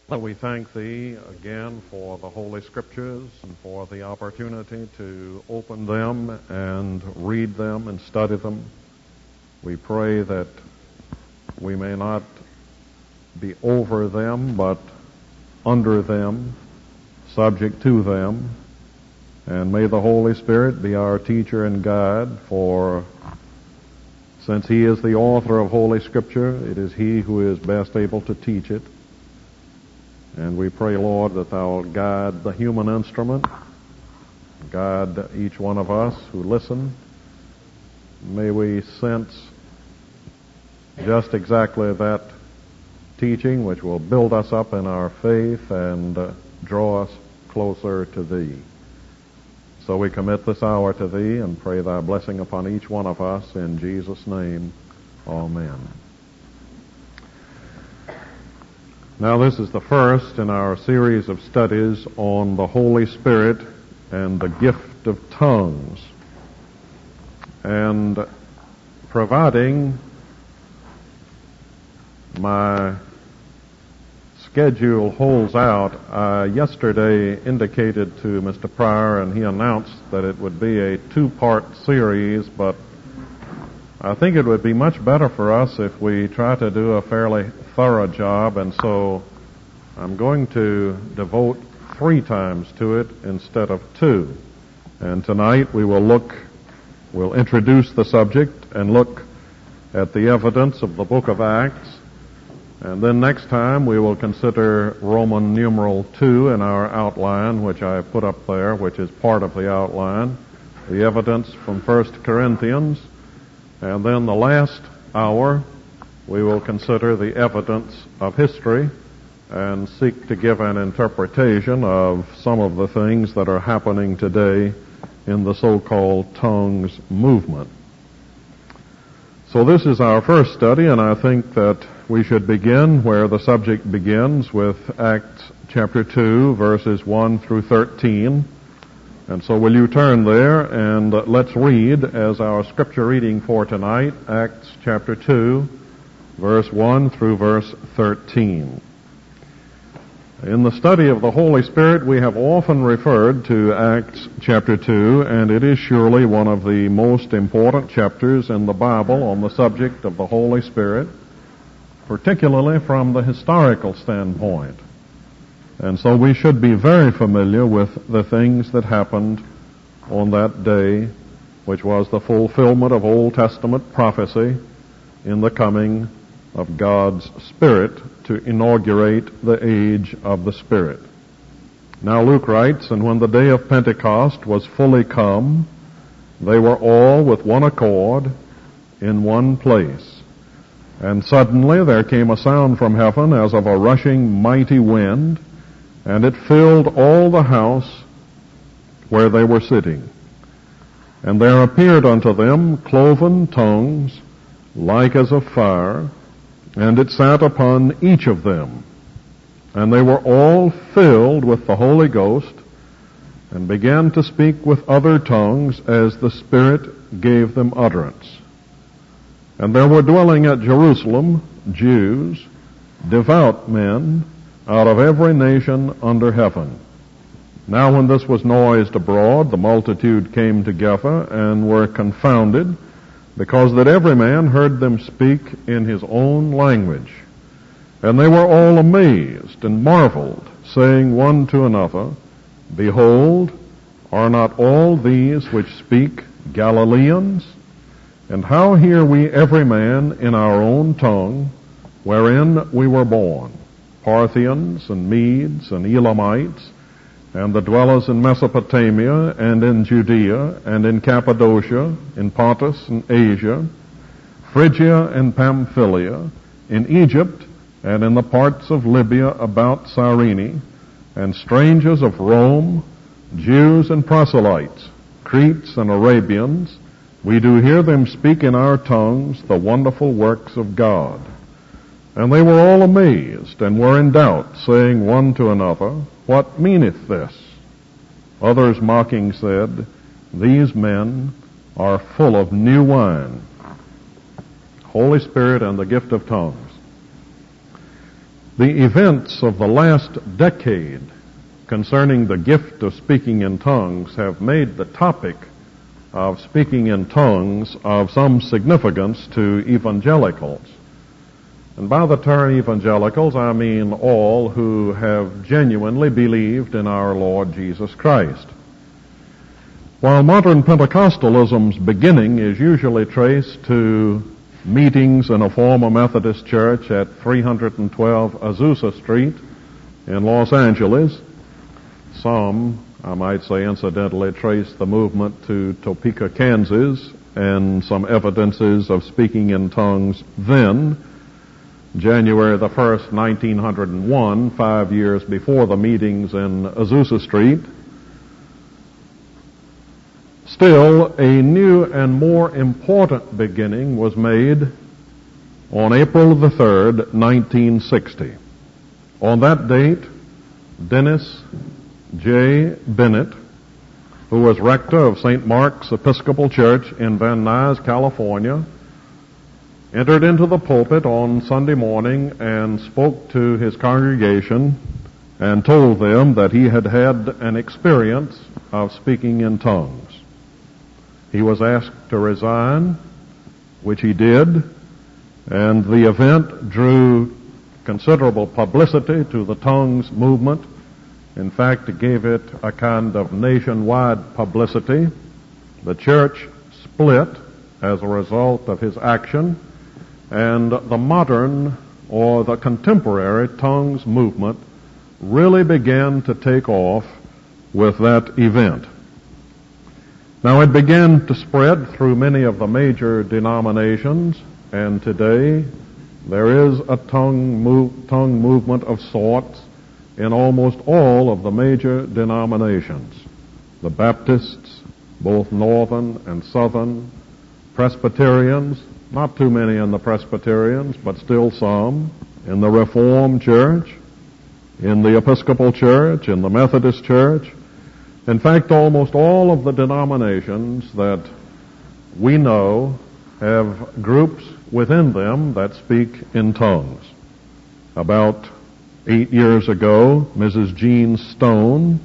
We thank Thee again for the Holy Scriptures and for the opportunity to open them and read them and study them. We pray that we may not be over them, but under them, subject to them. And may the Holy Spirit be our teacher and guide, for since He is the author of Holy Scripture, it is He who is best able to teach it. And we pray, Lord, that Thou wilt guide the human instrument, guide each one of us who listen. May we sense just exactly that teaching which will build us up in our faith and draw us closer to Thee. So we commit this hour to Thee and pray Thy blessing upon each one of us in Jesus' name. Amen. Now, this is the first in our series of studies on the Holy Spirit and the gift of tongues. And providing my schedule holds out, I yesterday indicated to Mr. Pryor, and he announced that it would be a two-part series, but I think it would be much better for us if we try to do a fairly thorough job, and so I'm going to devote 3 times to it instead of 2. And tonight we'll introduce the subject and look at the evidence of the book of Acts. And then next time we will consider Roman numeral 2 in our outline, which I put up there, which is part of the outline, the evidence from 1 Corinthians. And then the last hour, we will consider the evidence of history and seek to give an interpretation of some of the things that are happening today in the so-called tongues movement. So this is our first study, and I think that we should begin where the subject begins, with Acts chapter 2, verses 1 through 13. And so will you turn there and let's read as our scripture reading for tonight, Acts chapter 2, verse 1 through verse 13. In the study of the Holy Spirit, we have often referred to Acts chapter 2, and it is surely one of the most important chapters in the Bible on the subject of the Holy Spirit, particularly from the historical standpoint. And so we should be very familiar with the things that happened on that day, which was the fulfillment of Old Testament prophecy in the coming of God's Spirit to inaugurate the age of the Spirit. Now Luke writes, "And when the day of Pentecost was fully come, they were all with one accord in one place. And suddenly there came a sound from heaven as of a rushing mighty wind, and it filled all the house where they were sitting. And there appeared unto them cloven tongues, like as of fire, and it sat upon each of them. And they were all filled with the Holy Ghost, and began to speak with other tongues as the Spirit gave them utterance. And there were dwelling at Jerusalem Jews, devout men, out of every nation under heaven. Now when this was noised abroad, the multitude came together and were confounded, because that every man heard them speak in his own language. And they were all amazed and marveled, saying one to another, Behold, are not all these which speak Galileans? And how hear we every man in our own tongue, wherein we were born? Parthians and Medes and Elamites, and the dwellers in Mesopotamia and in Judea and in Cappadocia, in Pontus and Asia, Phrygia and Pamphylia, in Egypt and in the parts of Libya about Cyrene, and strangers of Rome, Jews and proselytes, Cretes and Arabians, we do hear them speak in our tongues the wonderful works of God. And they were all amazed, and were in doubt, saying one to another, What meaneth this? Others mocking said, These men are full of new wine. Holy Spirit and the gift of tongues. The events of the last decade concerning the gift of speaking in tongues have made the topic of speaking in tongues of some significance to evangelicals. And by the term evangelicals, I mean all who have genuinely believed in our Lord Jesus Christ. While modern Pentecostalism's beginning is usually traced to meetings in a former Methodist church at 312 Azusa Street in Los Angeles, some, I might say incidentally, trace the movement to Topeka, Kansas, and some evidences of speaking in tongues then. January the 1st, 1901, 5 years before the meetings in Azusa Street. Still, a new and more important beginning was made on April the 3rd, 1960. On that date, Dennis J. Bennett, who was rector of St. Mark's Episcopal Church in Van Nuys, California, entered into the pulpit on Sunday morning and spoke to his congregation and told them that he had had an experience of speaking in tongues. He was asked to resign, which he did, and the event drew considerable publicity to the tongues movement. In fact, it gave it a kind of nationwide publicity. The church split as a result of his action, and the modern or the contemporary tongues movement really began to take off with that event. Now, it began to spread through many of the major denominations, and today there is a tongue movement of sorts in almost all of the major denominations. The Baptists, both northern and southern, Presbyterians, not too many in the Presbyterians, but still some, in the Reformed Church, in the Episcopal Church, in the Methodist Church. In fact, almost all of the denominations that we know have groups within them that speak in tongues. About 8 years ago, Mrs. Jean Stone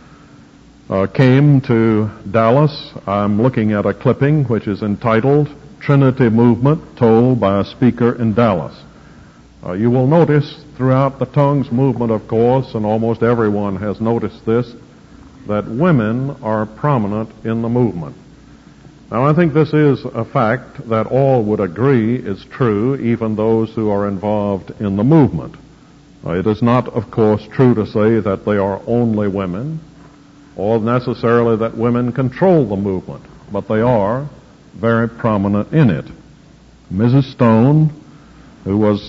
came to Dallas. I'm looking at a clipping which is entitled Trinity Movement Told by a Speaker in Dallas. You will notice throughout the tongues movement, of course, and almost everyone has noticed this, that women are prominent in the movement. Now, I think this is a fact that all would agree is true, even those who are involved in the movement. It is not, of course, true to say that they are only women, or necessarily that women control the movement, but they are very prominent in it. Mrs. Stone, who was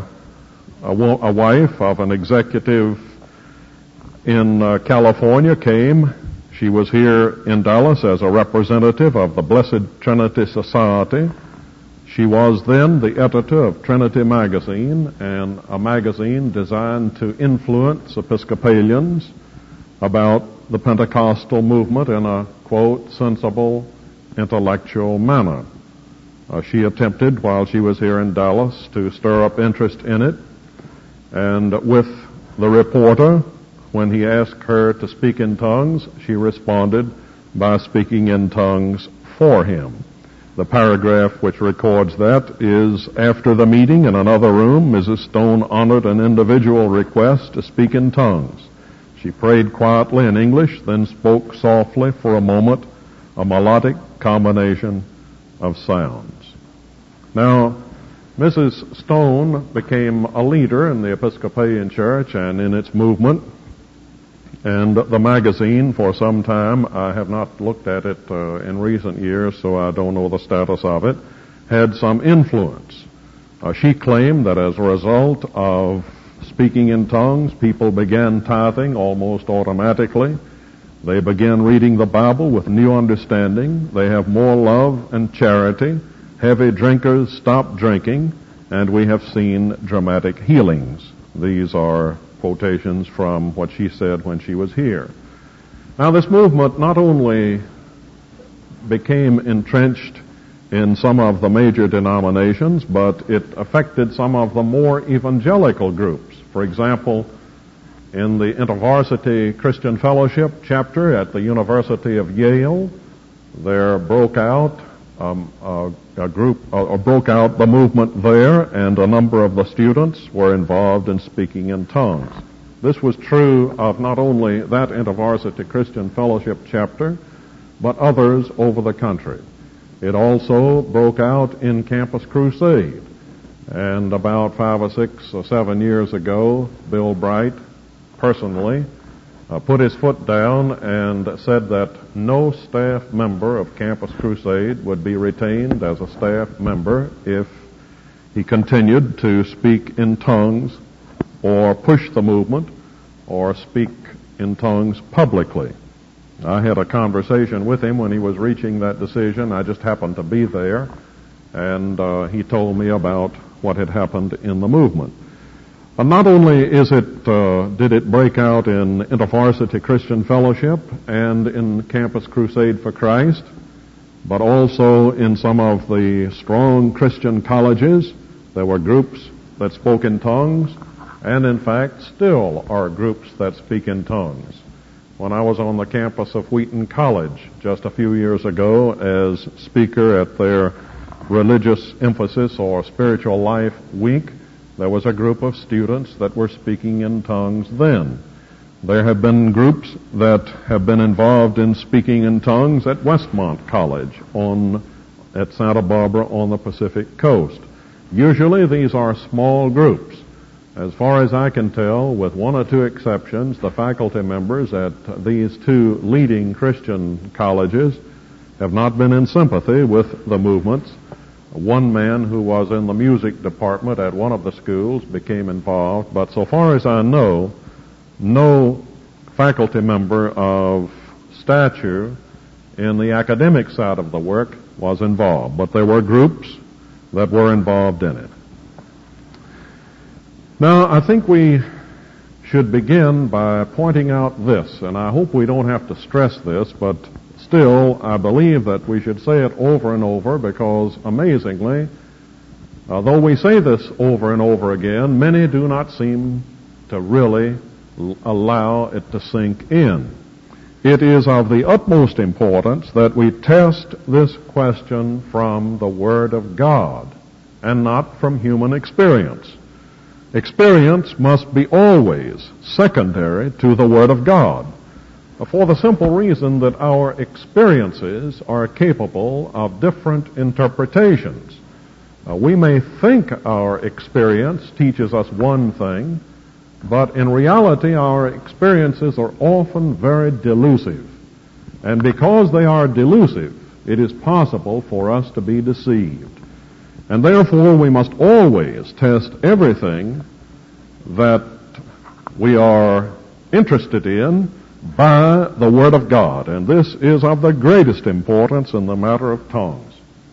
a wife of an executive in California, came. She was here in Dallas as a representative of the Blessed Trinity Society. She was then the editor of Trinity Magazine, and a magazine designed to influence Episcopalians about the Pentecostal movement in a, quote, sensible, intellectual manner. She attempted, while she was here in Dallas, to stir up interest in it, and with the reporter, when he asked her to speak in tongues, she responded by speaking in tongues for him. The paragraph which records that is, after the meeting in another room, Mrs. Stone honored an individual request to speak in tongues. She prayed quietly in English, then spoke softly for a moment, a melodic combination of sounds. Now, Mrs. Stone became a leader in the Episcopalian Church and in its movement. And the magazine, for some time, I have not looked at it in recent years, so I don't know the status of it, had some influence. She claimed that as a result of speaking in tongues, people began tithing almost automatically. They began reading the Bible with new understanding. They have more love and charity. Heavy drinkers stop drinking, and we have seen dramatic healings. These are quotations from what she said when she was here. Now, this movement not only became entrenched in some of the major denominations, but it affected some of the more evangelical groups. For example, in the InterVarsity Christian Fellowship chapter at the University of Yale, there broke out broke out the movement there, and a number of the students were involved in speaking in tongues. This was true of not only that InterVarsity Christian Fellowship chapter, but others over the country. It also broke out in Campus Crusade. And about 5 or 6 or 7 years ago, Bill Bright personally put his foot down and said that no staff member of Campus Crusade would be retained as a staff member if he continued to speak in tongues or push the movement or speak in tongues publicly. I had a conversation with him when he was reaching that decision. I just happened to be there, and he told me about what had happened in the movement. Not only did it break out in InterVarsity Christian Fellowship and in Campus Crusade for Christ, but also in some of the strong Christian colleges, there were groups that spoke in tongues, and in fact still are groups that speak in tongues. When I was on the campus of Wheaton College just a few years ago as speaker at their religious emphasis or spiritual life week, there was a group of students that were speaking in tongues then. There have been groups that have been involved in speaking in tongues at Westmont College at Santa Barbara on the Pacific Coast. Usually these are small groups. As far as I can tell, with 1 or 2 exceptions, the faculty members at these 2 leading Christian colleges have not been in sympathy with the movements. One man who was in the music department at one of the schools became involved, but so far as I know, no faculty member of stature in the academic side of the work was involved, but there were groups that were involved in it. Now, I think we should begin by pointing out this, and I hope we don't have to stress this, but still, I believe that we should say it over and over because, amazingly, though we say this over and over again, many do not seem to really allow it to sink in. It is of the utmost importance that we test this question from the Word of God and not from human experience. Experience must be always secondary to the Word of God, for the simple reason that our experiences are capable of different interpretations. We may think our experience teaches us one thing, but in reality our experiences are often very delusive. And because they are delusive, it is possible for us to be deceived. And therefore we must always test everything that we are interested in by the Word of God. And this is of the greatest importance in the matter of tongues.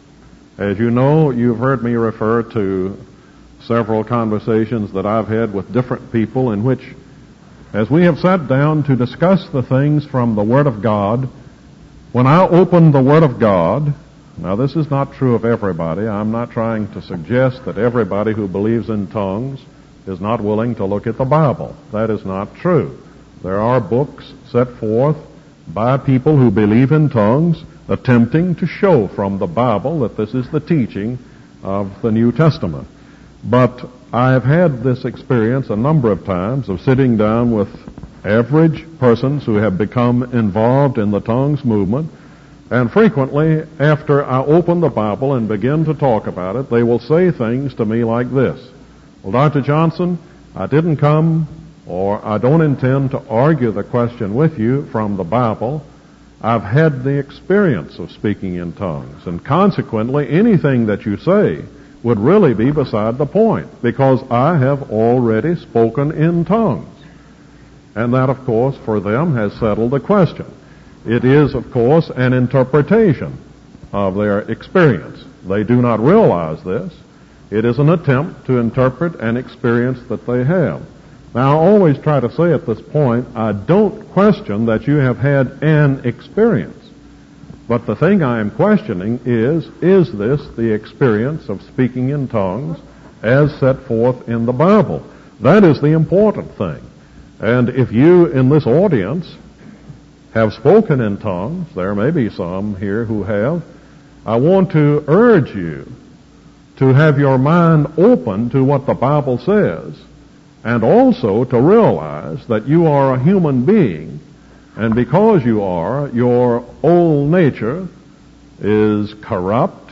As you know, you've heard me refer to several conversations that I've had with different people in which, as we have sat down to discuss the things from the Word of God, when I open the Word of God, now this is not true of everybody. I'm not trying to suggest that everybody who believes in tongues is not willing to look at the Bible. That is not true. There are books set forth by people who believe in tongues attempting to show from the Bible that this is the teaching of the New Testament. But I have had this experience a number of times of sitting down with average persons who have become involved in the tongues movement, and frequently after I open the Bible and begin to talk about it, they will say things to me like this: "Well, Dr. Johnson, I didn't come, or I don't intend to argue the question with you from the Bible. I've had the experience of speaking in tongues, and consequently anything that you say would really be beside the point, because I have already spoken in tongues." And that, of course, for them has settled the question. It is, of course, an interpretation of their experience. They do not realize this. It is an attempt to interpret an experience that they have. Now, I always try to say at this point, I don't question that you have had an experience. But the thing I am questioning is this the experience of speaking in tongues as set forth in the Bible? That is the important thing. And if you in this audience have spoken in tongues, there may be some here who have, I want to urge you to have your mind open to what the Bible says, and also to realize that you are a human being, and because you are, your old nature is corrupt,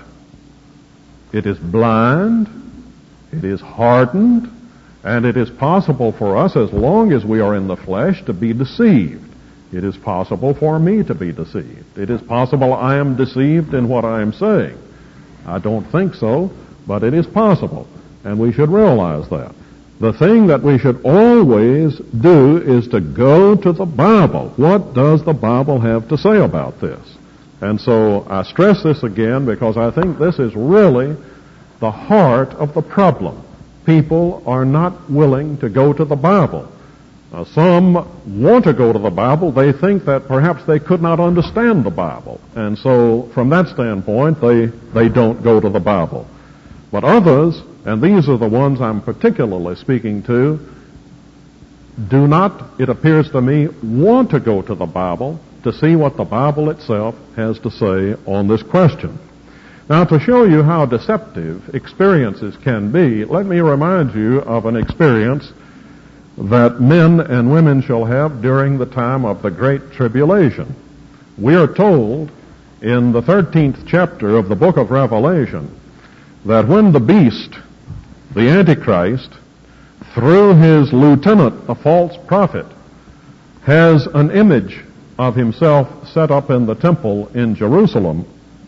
it is blind, it is hardened, and it is possible for us, as long as we are in the flesh, to be deceived. It is possible for me to be deceived. It is possible I am deceived in what I am saying. I don't think so, but it is possible, and we should realize that. The thing that we should always do is to go to the Bible. What does the Bible have to say about this? And so I stress this again because I think this is really the heart of the problem. People are not willing to go to the Bible. Some want to go to the Bible. They think that perhaps they could not understand the Bible. And so from that standpoint, they don't go to the Bible. But others, and these are the ones I'm particularly speaking to, do not, it appears to me, want to go to the Bible to see what the Bible itself has to say on this question. Now, to show you how deceptive experiences can be, let me remind you of an experience that men and women shall have during the time of the Great Tribulation. We are told in the 13th chapter of the book of Revelation that when the beast, the Antichrist, through his lieutenant, the false prophet, has an image of himself set up in the temple in Jerusalem,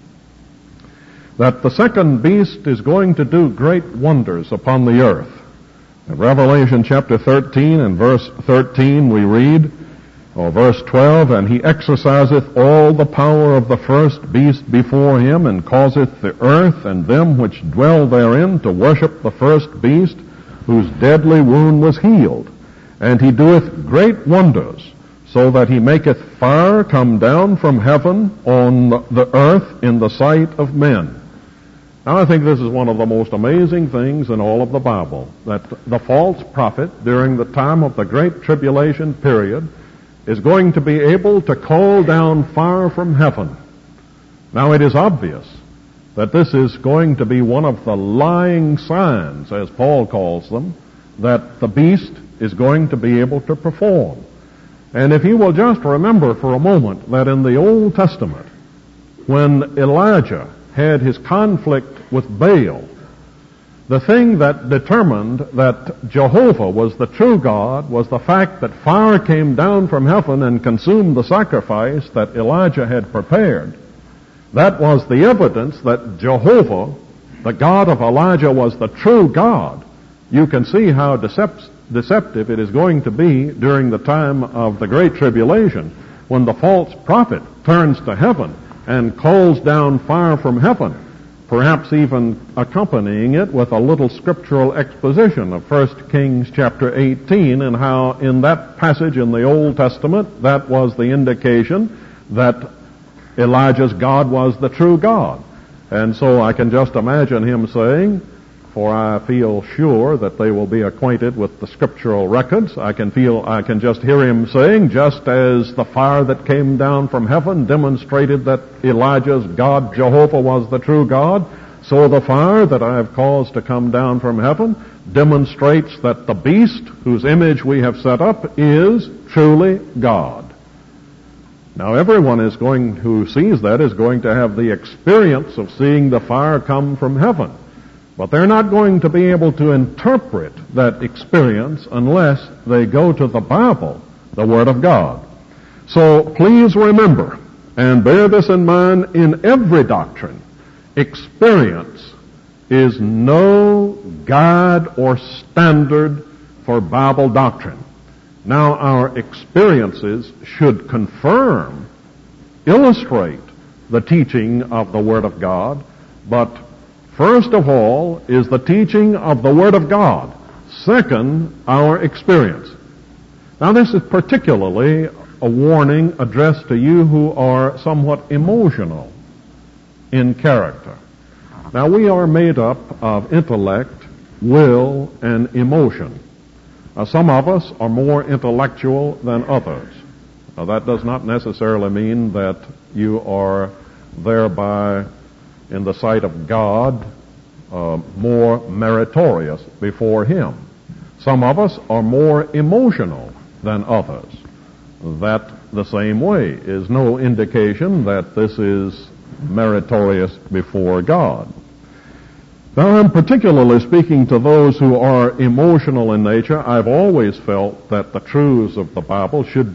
that the second beast is going to do great wonders upon the earth. In Revelation chapter 13 and verse 13 we read, or verse 12, and he exerciseth all the power of the first beast before him, and causeth the earth and them which dwell therein to worship the first beast, whose deadly wound was healed. And he doeth great wonders, so that he maketh fire come down from heaven on the earth in the sight of men. Now, I think this is one of the most amazing things in all of the Bible, that the false prophet, during the time of the Great Tribulation period, is going to be able to call down fire from heaven. Now, it is obvious that this is going to be one of the lying signs, as Paul calls them, that the beast is going to be able to perform. And if you will just remember for a moment that in the Old Testament, when Elijah had his conflict with Baal, the thing that determined that Jehovah was the true God was the fact that fire came down from heaven and consumed the sacrifice that Elijah had prepared. That was the evidence that Jehovah, the God of Elijah, was the true God. You can see how deceptive it is going to be during the time of the Great Tribulation, when the false prophet turns to heaven and calls down fire from heaven, perhaps even accompanying it with a little scriptural exposition of 1 Kings chapter 18, and how in that passage in the Old Testament, that was the indication that Elijah's God was the true God. And so I can just imagine him saying, for I feel sure that they will be acquainted with the scriptural records. I can just hear him saying, just as the fire that came down from heaven demonstrated that Elijah's God, Jehovah, was the true God, so the fire that I have caused to come down from heaven demonstrates that the beast, whose image we have set up, is truly God. Now, everyone who sees that is going to have the experience of seeing the fire come from heaven. But they're not going to be able to interpret that experience unless they go to the Bible, the Word of God. So please remember, and bear this in mind in every doctrine, experience is no guide or standard for Bible doctrine. Now, our experiences should confirm, illustrate the teaching of the Word of God, but first of all is the teaching of the Word of God. Second, our experience. Now, this is particularly a warning addressed to you who are somewhat emotional in character. Now, we are made up of intellect, will, and emotion. Some of us are more intellectual than others. Now, that does not necessarily mean that you are thereby, in the sight of God, more meritorious before Him. Some of us are more emotional than others. That, the same way, is no indication that this is meritorious before God. Now, I'm particularly speaking to those who are emotional in nature. I've always felt that the truths of the Bible should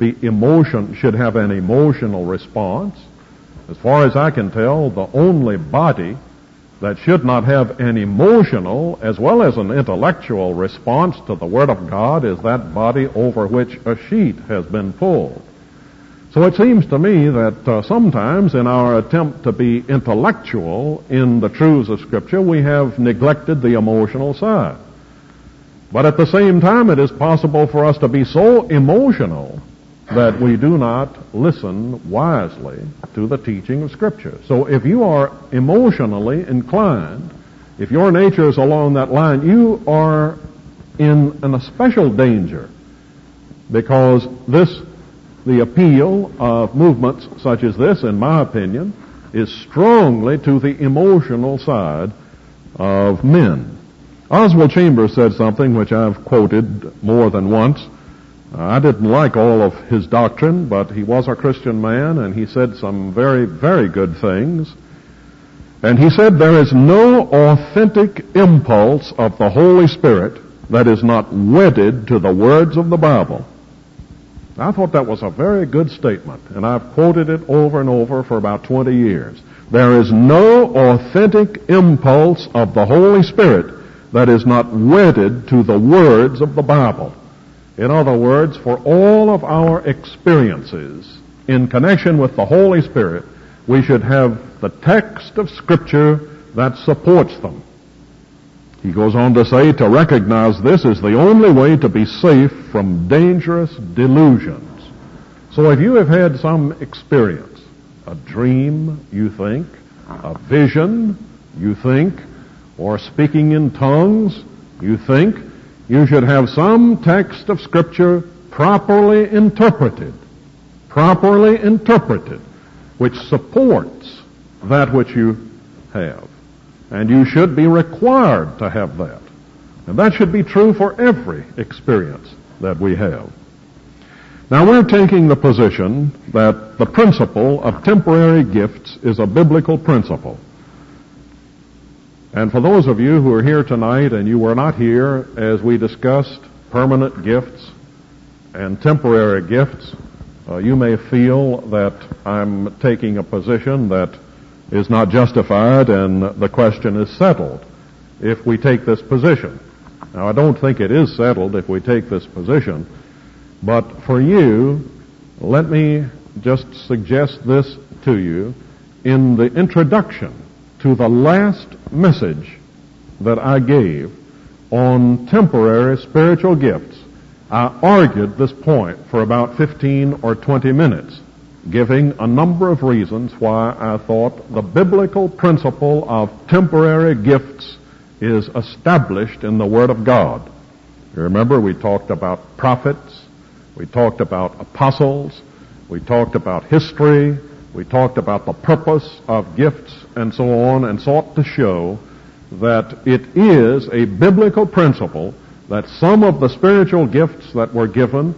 have an emotional response. As far as I can tell, the only body that should not have an emotional as well as an intellectual response to the Word of God is that body over which a sheet has been pulled. So it seems to me that sometimes in our attempt to be intellectual in the truths of Scripture, we have neglected the emotional side. But at the same time, it is possible for us to be so emotional that we do not listen wisely to the teaching of Scripture. So if you are emotionally inclined, if your nature is along that line, you are in a special danger, because the appeal of movements such as this, in my opinion, is strongly to the emotional side of men. Oswald Chambers said something which I've quoted more than once. I didn't like all of his doctrine, but he was a Christian man, and he said some very, very good things. And he said, there is no authentic impulse of the Holy Spirit that is not wedded to the words of the Bible. I thought that was a very good statement, and I've quoted it over and over for about 20 years. There is no authentic impulse of the Holy Spirit that is not wedded to the words of the Bible. In other words, for all of our experiences in connection with the Holy Spirit, we should have the text of Scripture that supports them. He goes on to say, to recognize this is the only way to be safe from dangerous delusions. So if you have had some experience, a dream, you think, a vision, you think, or speaking in tongues, you think, you should have some text of Scripture properly interpreted, which supports that which you have. And you should be required to have that. And that should be true for every experience that we have. Now, we're taking the position that the principle of temporary gifts is a biblical principle. And for those of you who are here tonight and you were not here as we discussed permanent gifts and temporary gifts, you may feel that I'm taking a position that is not justified and the question is settled if we take this position. Now, I don't think it is settled if we take this position, but for you, let me just suggest this to you. In the introduction to the last message that I gave on temporary spiritual gifts, I argued this point for about 15 or 20 minutes, giving a number of reasons why I thought the biblical principle of temporary gifts is established in the Word of God. You remember we talked about prophets, we talked about apostles, we talked about history, we talked about the purpose of gifts and so on, and sought to show that it is a biblical principle that some of the spiritual gifts that were given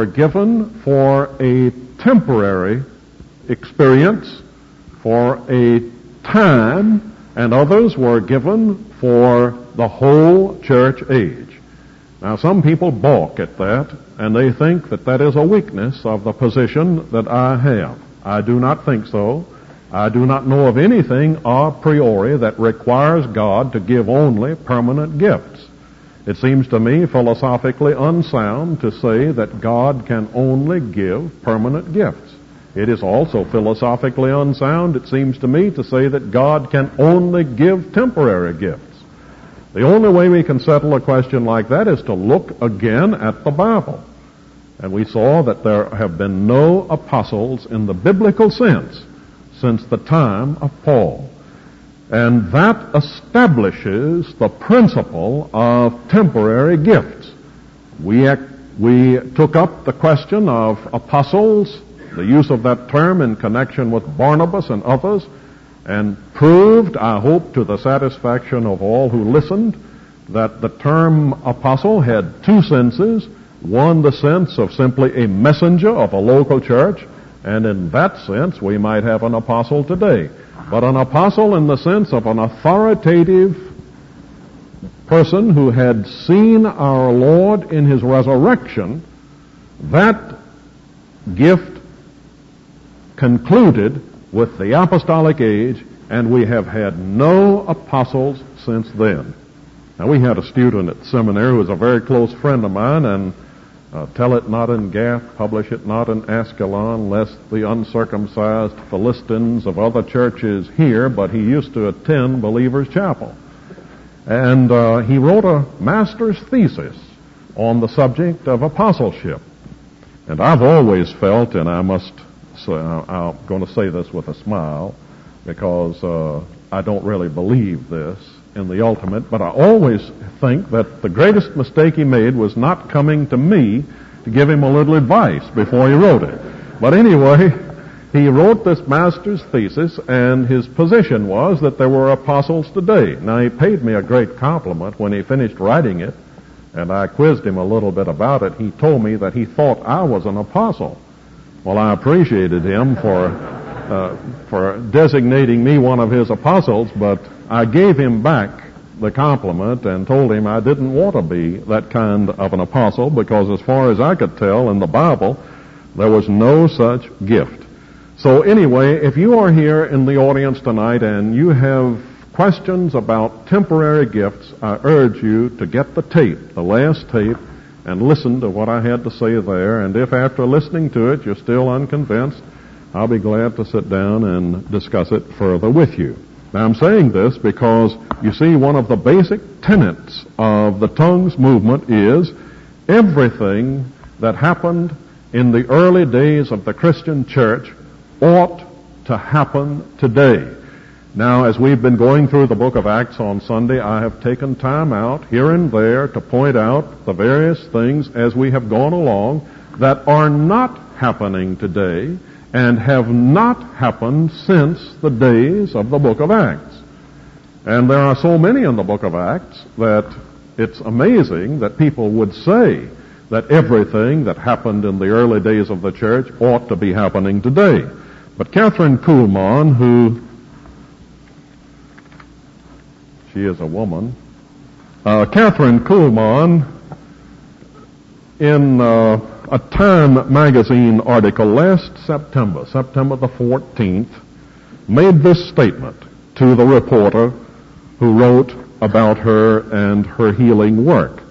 for a temporary experience, for a time, and others were given for the whole church age. Now, some people balk at that, and they think that that is a weakness of the position that I have. I do not think so. I do not know of anything a priori that requires God to give only permanent gifts. It seems to me philosophically unsound to say that God can only give permanent gifts. It is also philosophically unsound, it seems to me, to say that God can only give temporary gifts. The only way we can settle a question like that is to look again at the Bible. And we saw that there have been no apostles in the biblical sense since the time of Paul. And that establishes the principle of temporary gifts. We took up the question of apostles, the use of that term in connection with Barnabas and others, and proved, I hope, to the satisfaction of all who listened, that the term apostle had two senses. One, the sense of simply a messenger of a local church, and in that sense we might have an apostle today. But an apostle in the sense of an authoritative person who had seen our Lord in His resurrection, that gift concluded with the apostolic age, and we have had no apostles since then. Now, we had a student at seminary who was a very close friend of mine, and tell it not in Gath, publish it not in Ascalon, lest the uncircumcised Philistines of other churches hear, but he used to attend Believer's Chapel. And he wrote a master's thesis on the subject of apostleship. And I've always felt, and I must say, I'm going to say this with a smile, because I don't really believe this in the ultimate, but I always think that the greatest mistake he made was not coming to me to give him a little advice before he wrote it. But anyway, he wrote this master's thesis, and his position was that there were apostles today. Now, he paid me a great compliment when he finished writing it, and I quizzed him a little bit about it. He told me that he thought I was an apostle. Well, I appreciated him for designating me one of his apostles, but I gave him back the compliment and told him I didn't want to be that kind of an apostle, because as far as I could tell in the Bible, there was no such gift. So anyway, if you are here in the audience tonight and you have questions about temporary gifts, I urge you to get the tape, the last tape, and listen to what I had to say there. And if after listening to it you're still unconvinced, I'll be glad to sit down and discuss it further with you. Now, I'm saying this because, you see, one of the basic tenets of the tongues movement is everything that happened in the early days of the Christian church ought to happen today. Now, as we've been going through the book of Acts on Sunday, I have taken time out here and there to point out the various things as we have gone along that are not happening today and have not happened since the days of the book of Acts. And there are so many in the book of Acts that it's amazing that people would say that everything that happened in the early days of the church ought to be happening today. But Catherine Kuhlman, who, she is a woman, Catherine Kuhlman, in a Time magazine article last September the 14th, made this statement to the reporter who wrote about her and her healing work.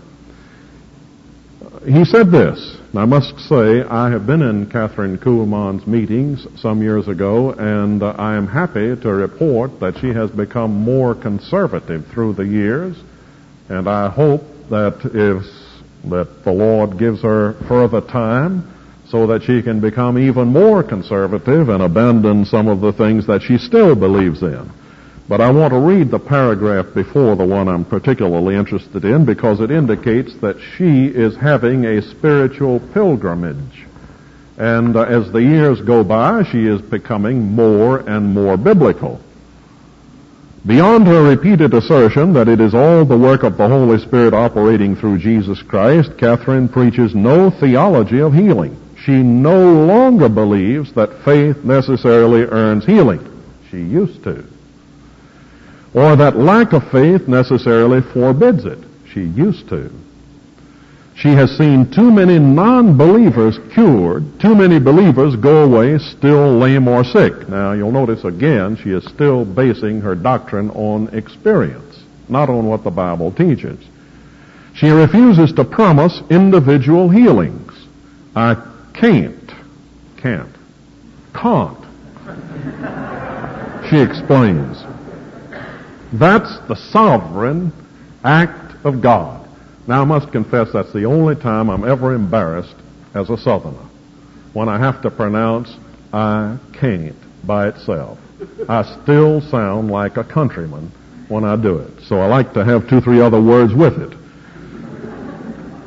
He said this, and I must say I have been in Catherine Kuhlman's meetings some years ago, and I am happy to report that she has become more conservative through the years, and I hope that the Lord gives her further time so that she can become even more conservative and abandon some of the things that she still believes in. But I want to read the paragraph before the one I'm particularly interested in, because it indicates that she is having a spiritual pilgrimage. And as the years go by, she is becoming more and more biblical. Beyond her repeated assertion that it is all the work of the Holy Spirit operating through Jesus Christ, Catherine preaches no theology of healing. She no longer believes that faith necessarily earns healing. She used to. Or that lack of faith necessarily forbids it. She used to. She has seen too many non-believers cured, too many believers go away still lame or sick. Now, you'll notice again, she is still basing her doctrine on experience, not on what the Bible teaches. She refuses to promise individual healings. I can't. She explains. That's the sovereign act of God. Now, I must confess that's the only time I'm ever embarrassed as a Southerner, when I have to pronounce I can't by itself. I still sound like a countryman when I do it. So I like to have 2-3 other words with it.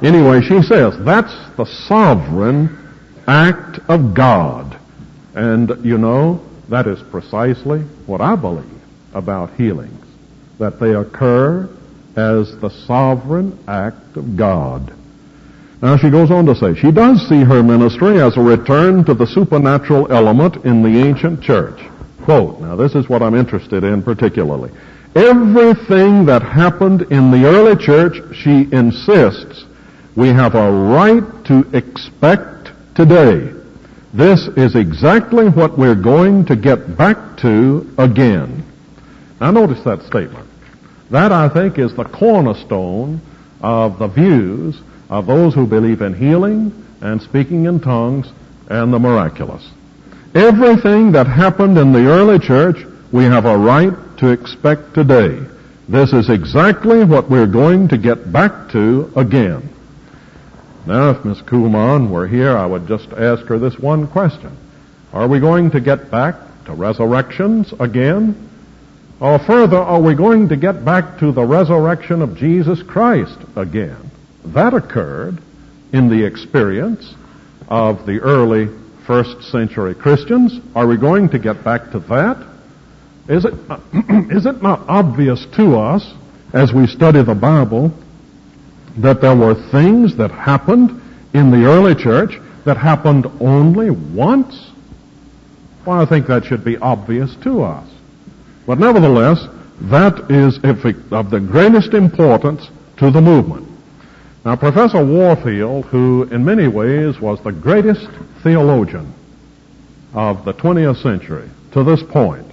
Anyway, she says that's the sovereign act of God. And you know, that is precisely what I believe about healings, that they occur as the sovereign act of God. Now she goes on to say, she does see her ministry as a return to the supernatural element in the ancient church. Quote, now this is what I'm interested in particularly. Everything that happened in the early church, she insists, we have a right to expect today. This is exactly what we're going to get back to again. Now notice that statement. That, I think, is the cornerstone of the views of those who believe in healing and speaking in tongues and the miraculous. Everything that happened in the early church, we have a right to expect today. This is exactly what we're going to get back to again. Now, if Miss Kuhlman were here, I would just ask her this one question. Are we going to get back to resurrections again? Or further, are we going to get back to the resurrection of Jesus Christ again? That occurred in the experience of the early first century Christians. Are we going to get back to that? Is it not obvious to us as we study the Bible that there were things that happened in the early church that happened only once? Well, I think that should be obvious to us. But nevertheless, that is of the greatest importance to the movement. Now, Professor Warfield, who in many ways was the greatest theologian of the 20th century to this point,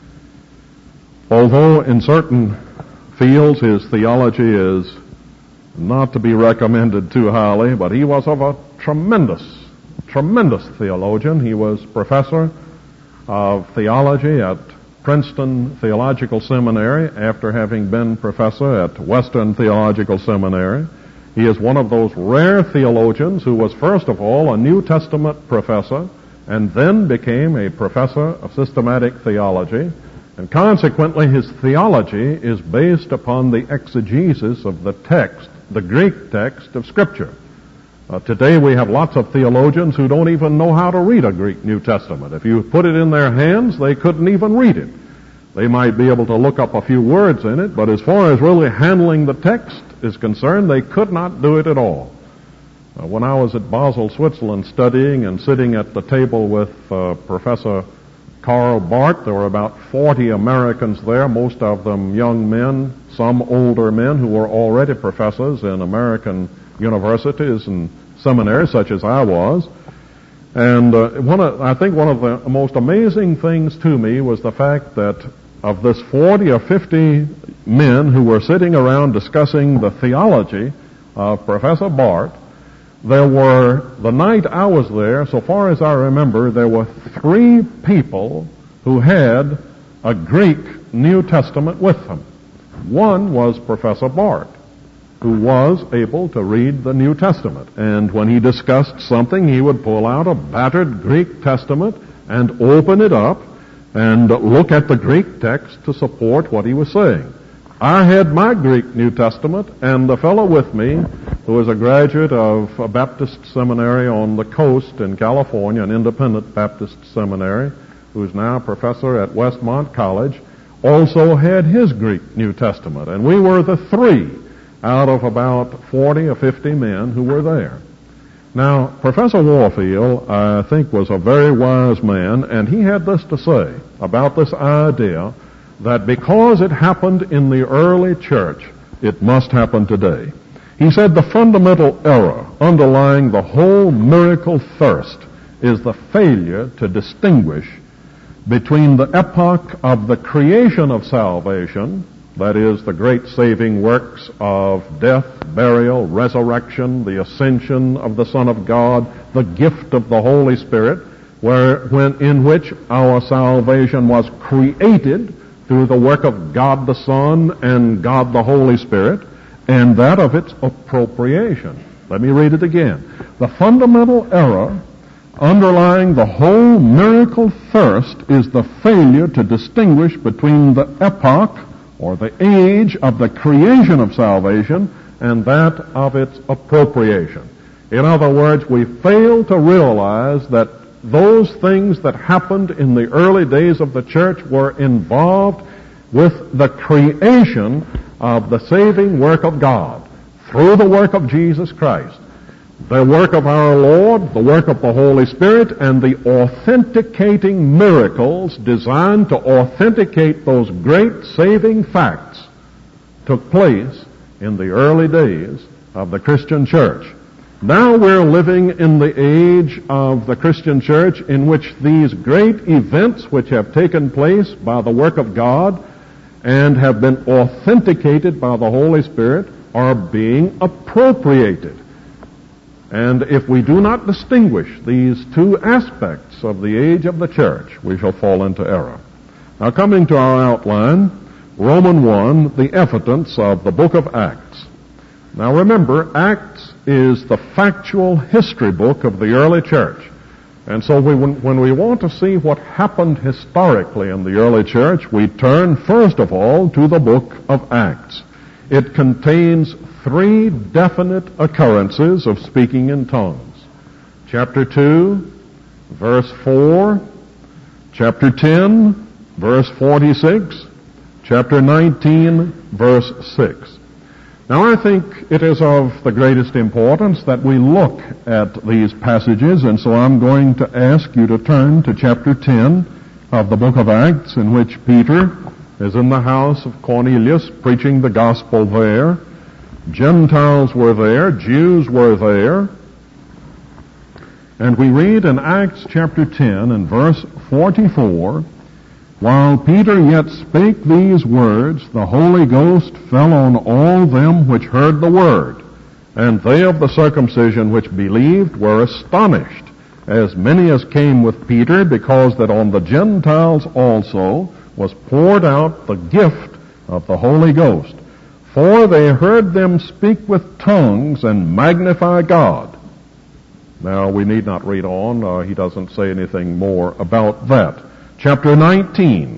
although in certain fields his theology is not to be recommended too highly, but he was of a tremendous theologian. He was professor of theology at Princeton Theological Seminary after having been professor at Western Theological Seminary. He is one of those rare theologians who was first of all a New Testament professor and then became a professor of systematic theology. And consequently, his theology is based upon the exegesis of the text, the Greek text of Scripture. Today we have lots of theologians who don't even know how to read a Greek New Testament. If you put it in their hands, they couldn't even read it. They might be able to look up a few words in it, but as far as really handling the text is concerned, they could not do it at all. When I was at Basel, Switzerland, studying and sitting at the table with Professor Karl Barth, there were about 40 Americans there, most of them young men, some older men who were already professors in American universities and seminaries, such as I was. And I think one of the most amazing things to me was the fact that of this 40 or 50 men who were sitting around discussing the theology of Professor Barth, there were, the night I was there, so far as I remember, there were 3 people who had a Greek New Testament with them. One was Professor Barth, who was able to read the New Testament. And when he discussed something, he would pull out a battered Greek Testament and open it up and look at the Greek text to support what he was saying. I had my Greek New Testament, and the fellow with me, who was a graduate of a Baptist seminary on the coast in California, an independent Baptist seminary, who's now a professor at Westmont College, also had his Greek New Testament. And we were the 3 out of about 40 or 50 men who were there. Now, Professor Warfield, I think, was a very wise man, and he had this to say about this idea that because it happened in the early church, it must happen today. He said the fundamental error underlying the whole miracle thirst is the failure to distinguish between the epoch of the creation of salvation, that is, the great saving works of death, burial, resurrection, the ascension of the Son of God, the gift of the Holy Spirit, in which our salvation was created through the work of God the Son and God the Holy Spirit, and that of its appropriation. Let me read it again. The fundamental error underlying the whole miracle thirst is the failure to distinguish between the epoch or the age of the creation of salvation and that of its appropriation. In other words, we fail to realize that those things that happened in the early days of the church were involved with the creation of the saving work of God through the work of Jesus Christ, the work of our Lord, the work of the Holy Spirit, and the authenticating miracles designed to authenticate those great saving facts took place in the early days of the Christian church. Now we're living in the age of the Christian church in which these great events which have taken place by the work of God and have been authenticated by the Holy Spirit are being appropriated. And if we do not distinguish these two aspects of the age of the church, we shall fall into error. Now coming to our outline, Romans 1, the evidence of the book of Acts. Now remember, Acts is the factual history book of the early church. And so when we want to see what happened historically in the early church, we turn first of all to the book of Acts. It contains three definite occurrences of speaking in tongues. Chapter 2, verse 4, chapter 10, verse 46, chapter 19, verse 6. Now I think it is of the greatest importance that we look at these passages, and so I'm going to ask you to turn to chapter 10 of the book of Acts, in which Peter is in the house of Cornelius preaching the gospel there. Gentiles were there, Jews were there. And we read in Acts chapter 10 and verse 44, "While Peter yet spake these words, the Holy Ghost fell on all them which heard the word. And they of the circumcision which believed were astonished, as many as came with Peter, because that on the Gentiles also was poured out the gift of the Holy Ghost. For they heard them speak with tongues and magnify God." Now, we need not read on. He doesn't say anything more about that. Chapter 19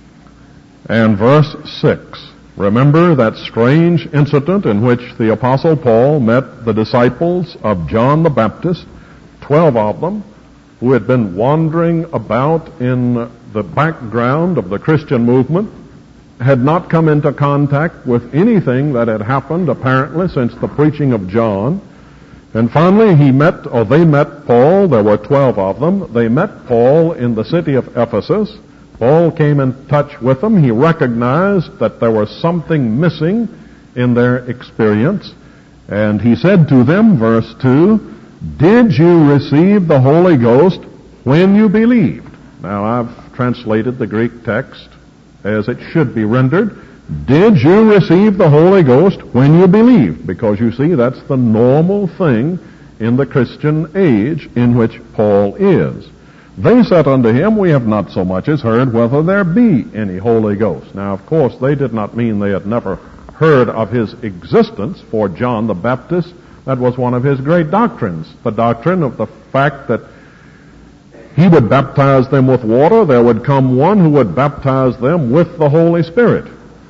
and verse 6. Remember that strange incident in which the Apostle Paul met the disciples of John the Baptist, 12 of them, who had been wandering about in the background of the Christian movement, had not come into contact with anything that had happened apparently since the preaching of John. And finally they met Paul. There were 12 of them. They met Paul in the city of Ephesus. Paul came in touch with them. He recognized that there was something missing in their experience. And he said to them, verse 2, "Did you receive the Holy Ghost when you believed?" Now I've translated the Greek text as it should be rendered. Did you receive the Holy Ghost when you believed? Because you see, that's the normal thing in the Christian age in which Paul is. They said unto him, "We have not so much as heard whether there be any Holy Ghost." Now, of course, they did not mean they had never heard of his existence, for John the Baptist, that was one of his great doctrines, the doctrine of the fact that he would baptize them with water. There would come one who would baptize them with the Holy Spirit.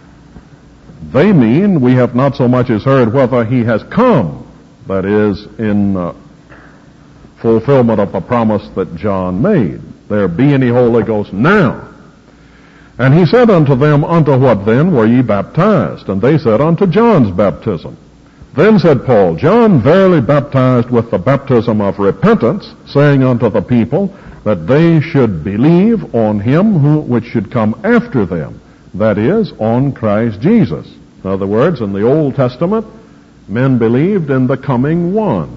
They mean, "We have not so much as heard whether he has come," that is, in fulfillment of the promise that John made. "There be any Holy Ghost now." And he said unto them, "Unto what then were ye baptized?" And they said, "Unto John's baptism." Then said Paul, "John verily baptized with the baptism of repentance, saying unto the people that they should believe on him which should come after them, that is, on Christ Jesus." In other words, in the Old Testament, men believed in the coming one.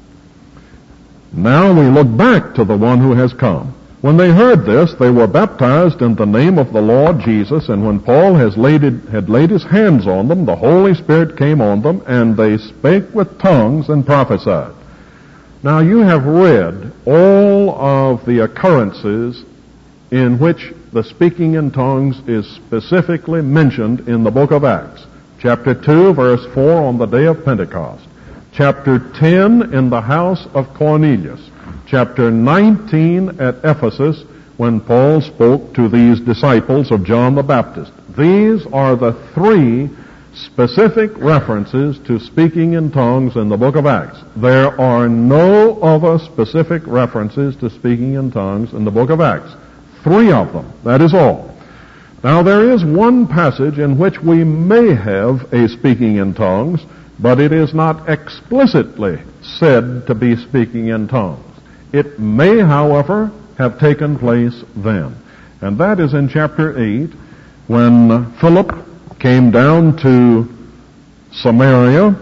Now we look back to the one who has come. When they heard this, they were baptized in the name of the Lord Jesus, and when Paul had laid his hands on them, the Holy Spirit came on them, and they spake with tongues and prophesied. Now you have read all of the occurrences in which the speaking in tongues is specifically mentioned in the book of Acts. Chapter 2, verse 4, on the day of Pentecost. Chapter 10, in the house of Cornelius. Chapter 19 at Ephesus, when Paul spoke to these disciples of John the Baptist. These are the three specific references to speaking in tongues in the book of Acts. There are no other specific references to speaking in tongues in the book of Acts. 3 of them, that is all. Now there is one passage in which we may have a speaking in tongues, but it is not explicitly said to be speaking in tongues. It may, however, have taken place then. And that is in chapter 8, when Philip came down to Samaria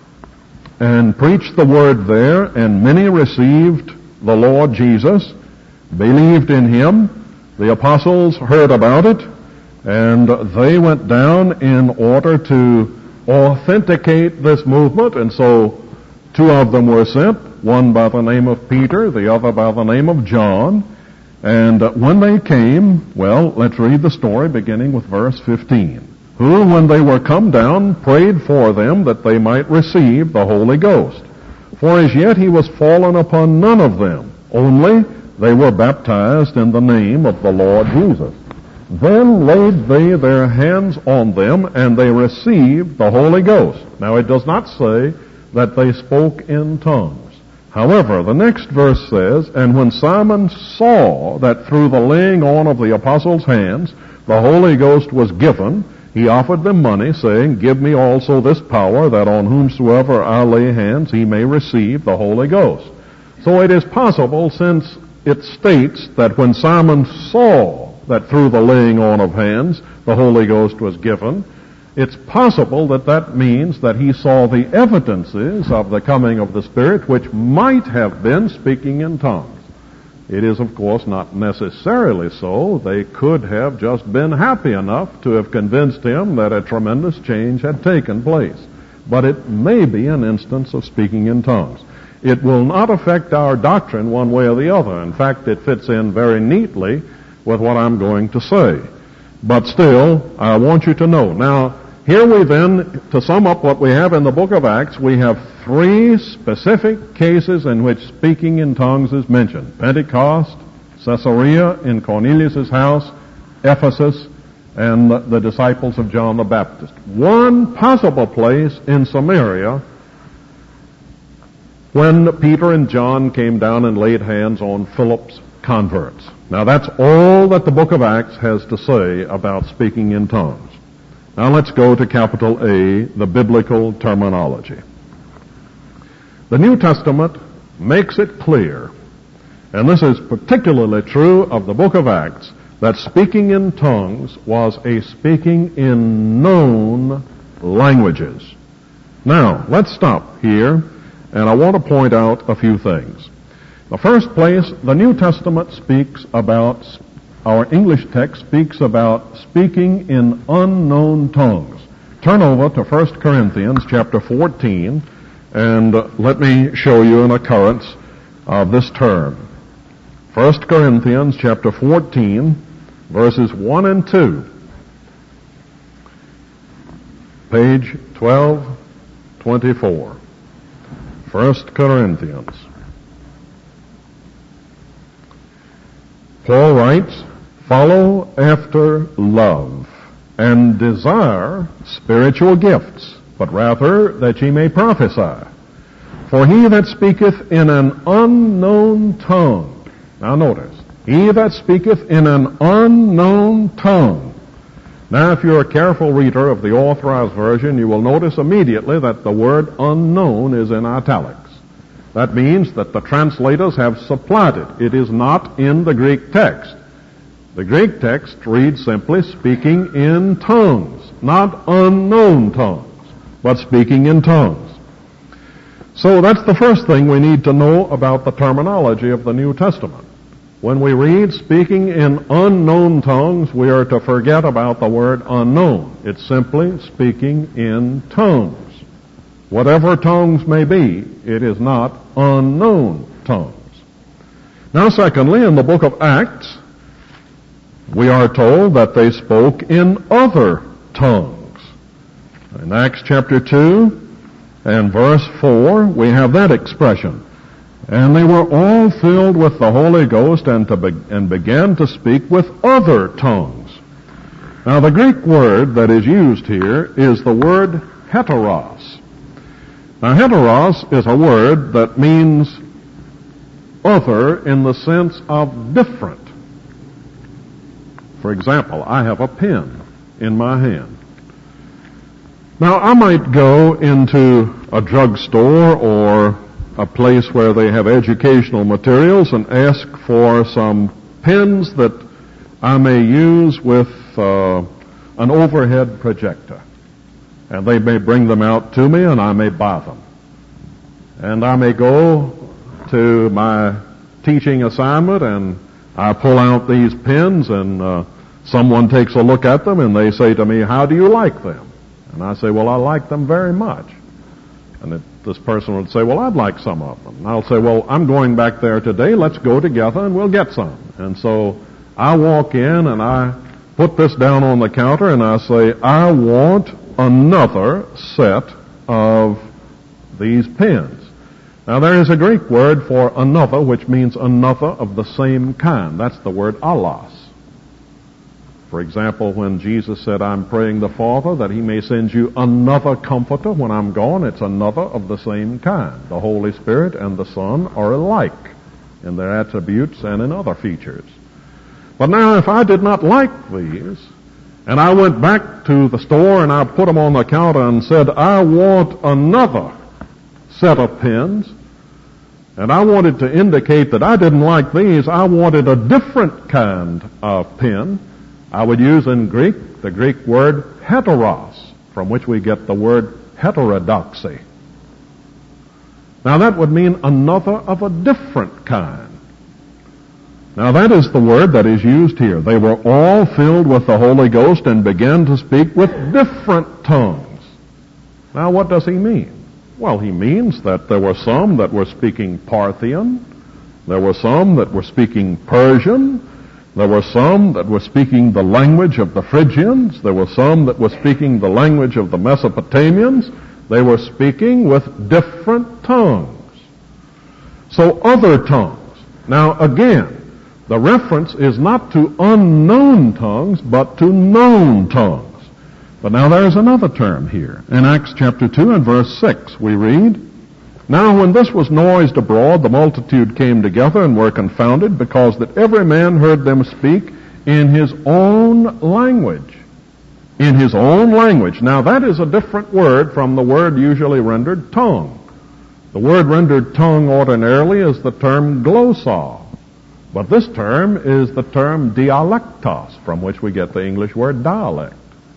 and preached the word there, and many received the Lord Jesus, believed in him. The apostles heard about it, and they went down in order to authenticate this movement, and so 2 of them were sent, one by the name of Peter, the other by the name of John. And when they came, well, let's read the story beginning with verse 15. Who, when they were come down, prayed for them that they might receive the Holy Ghost. For as yet he was fallen upon none of them, only they were baptized in the name of the Lord Jesus. Then laid they their hands on them, and they received the Holy Ghost. Now it does not say that they spoke in tongues. However, the next verse says, and when Simon saw that through the laying on of the apostles' hands the Holy Ghost was given, he offered them money, saying, Give me also this power, that on whomsoever I lay hands he may receive the Holy Ghost. So it is possible, since it states that when Simon saw that through the laying on of hands the Holy Ghost was given, it's possible that that means that he saw the evidences of the coming of the Spirit, which might have been speaking in tongues. It is, of course, not necessarily so. They could have just been happy enough to have convinced him that a tremendous change had taken place. But it may be an instance of speaking in tongues. It will not affect our doctrine one way or the other. In fact, it fits in very neatly with what I'm going to say. But still, I want you to know. Now, here we then, to sum up what we have in the book of Acts, we have 3 specific cases in which speaking in tongues is mentioned. Pentecost, Caesarea, in Cornelius' house, Ephesus, and the disciples of John the Baptist. One possible place in Samaria when Peter and John came down and laid hands on Philip's converts. Now that's all that the book of Acts has to say about speaking in tongues. Now let's go to capital A, the biblical terminology. The New Testament makes it clear, and this is particularly true of the book of Acts, that speaking in tongues was a speaking in known languages. Now, let's stop here, and I want to point out a few things. The first place, the New Testament speaks about, our English text speaks about speaking in unknown tongues. Turn over to 1 Corinthians chapter 14, and let me show you an occurrence of this term. 1 Corinthians chapter 14, verses 1 and 2. Page 1224. 1 Corinthians. Paul writes, Follow after love, and desire spiritual gifts, but rather that ye may prophesy. For he that speaketh in an unknown tongue, now notice, he that speaketh in an unknown tongue. Now if you're a careful reader of the Authorized Version, you will notice immediately that the word unknown is in italics. That means that the translators have supplied it. It is not in the Greek text. The Greek text reads simply speaking in tongues, not unknown tongues, but speaking in tongues. So that's the first thing we need to know about the terminology of the New Testament. When we read speaking in unknown tongues, we are to forget about the word unknown. It's simply speaking in tongues. Whatever tongues may be, it is not unknown tongues. Now secondly, in the book of Acts, we are told that they spoke in other tongues. In Acts chapter 2 and verse 4, we have that expression. And they were all filled with the Holy Ghost and began to speak with other tongues. Now, the Greek word that is used here is the word heteros. Now, heteros is a word that means other in the sense of different. For example, I have a pen in my hand. Now, I might go into a drugstore or a place where they have educational materials and ask for some pens that I may use with an overhead projector. And they may bring them out to me and I may buy them. And I may go to my teaching assignment and I pull out these pens and someone takes a look at them and they say to me, "How do you like them?" And I say, "Well, I like them very much." And this person would say, "Well, I'd like some of them." And I'll say, "Well, I'm going back there today. Let's go together and we'll get some." And so I walk in and I put this down on the counter and I say, "I want another set of these pens." Now, there is a Greek word for another, which means another of the same kind. That's the word allos. For example, when Jesus said, "I'm praying the Father that He may send you another comforter when I'm gone," it's another of the same kind. The Holy Spirit and the Son are alike in their attributes and in other features. But now, if I did not like these, and I went back to the store and I put them on the counter and said, "I want another set of pens," and I wanted to indicate that I didn't like these, I wanted a different kind of pen, I would use in Greek the Greek word heteros, from which we get the word heterodoxy. Now that would mean another of a different kind. Now that is the word that is used here. They were all filled with the Holy Ghost and began to speak with different tongues. Now what does he mean? Well, he means that there were some that were speaking Parthian, there were some that were speaking Persian, there were some that were speaking the language of the Phrygians, there were some that were speaking the language of the Mesopotamians. They were speaking with different tongues. So other tongues. Now again, the reference is not to unknown tongues, but to known tongues. But now there's another term here. In Acts chapter 2 and verse 6 we read, "Now when this was noised abroad, the multitude came together and were confounded, because that every man heard them speak in his own language." In his own language. Now that is a different word from the word usually rendered tongue. The word rendered tongue ordinarily is the term glossa. But this term is the term dialectos, from which we get the English word dialect.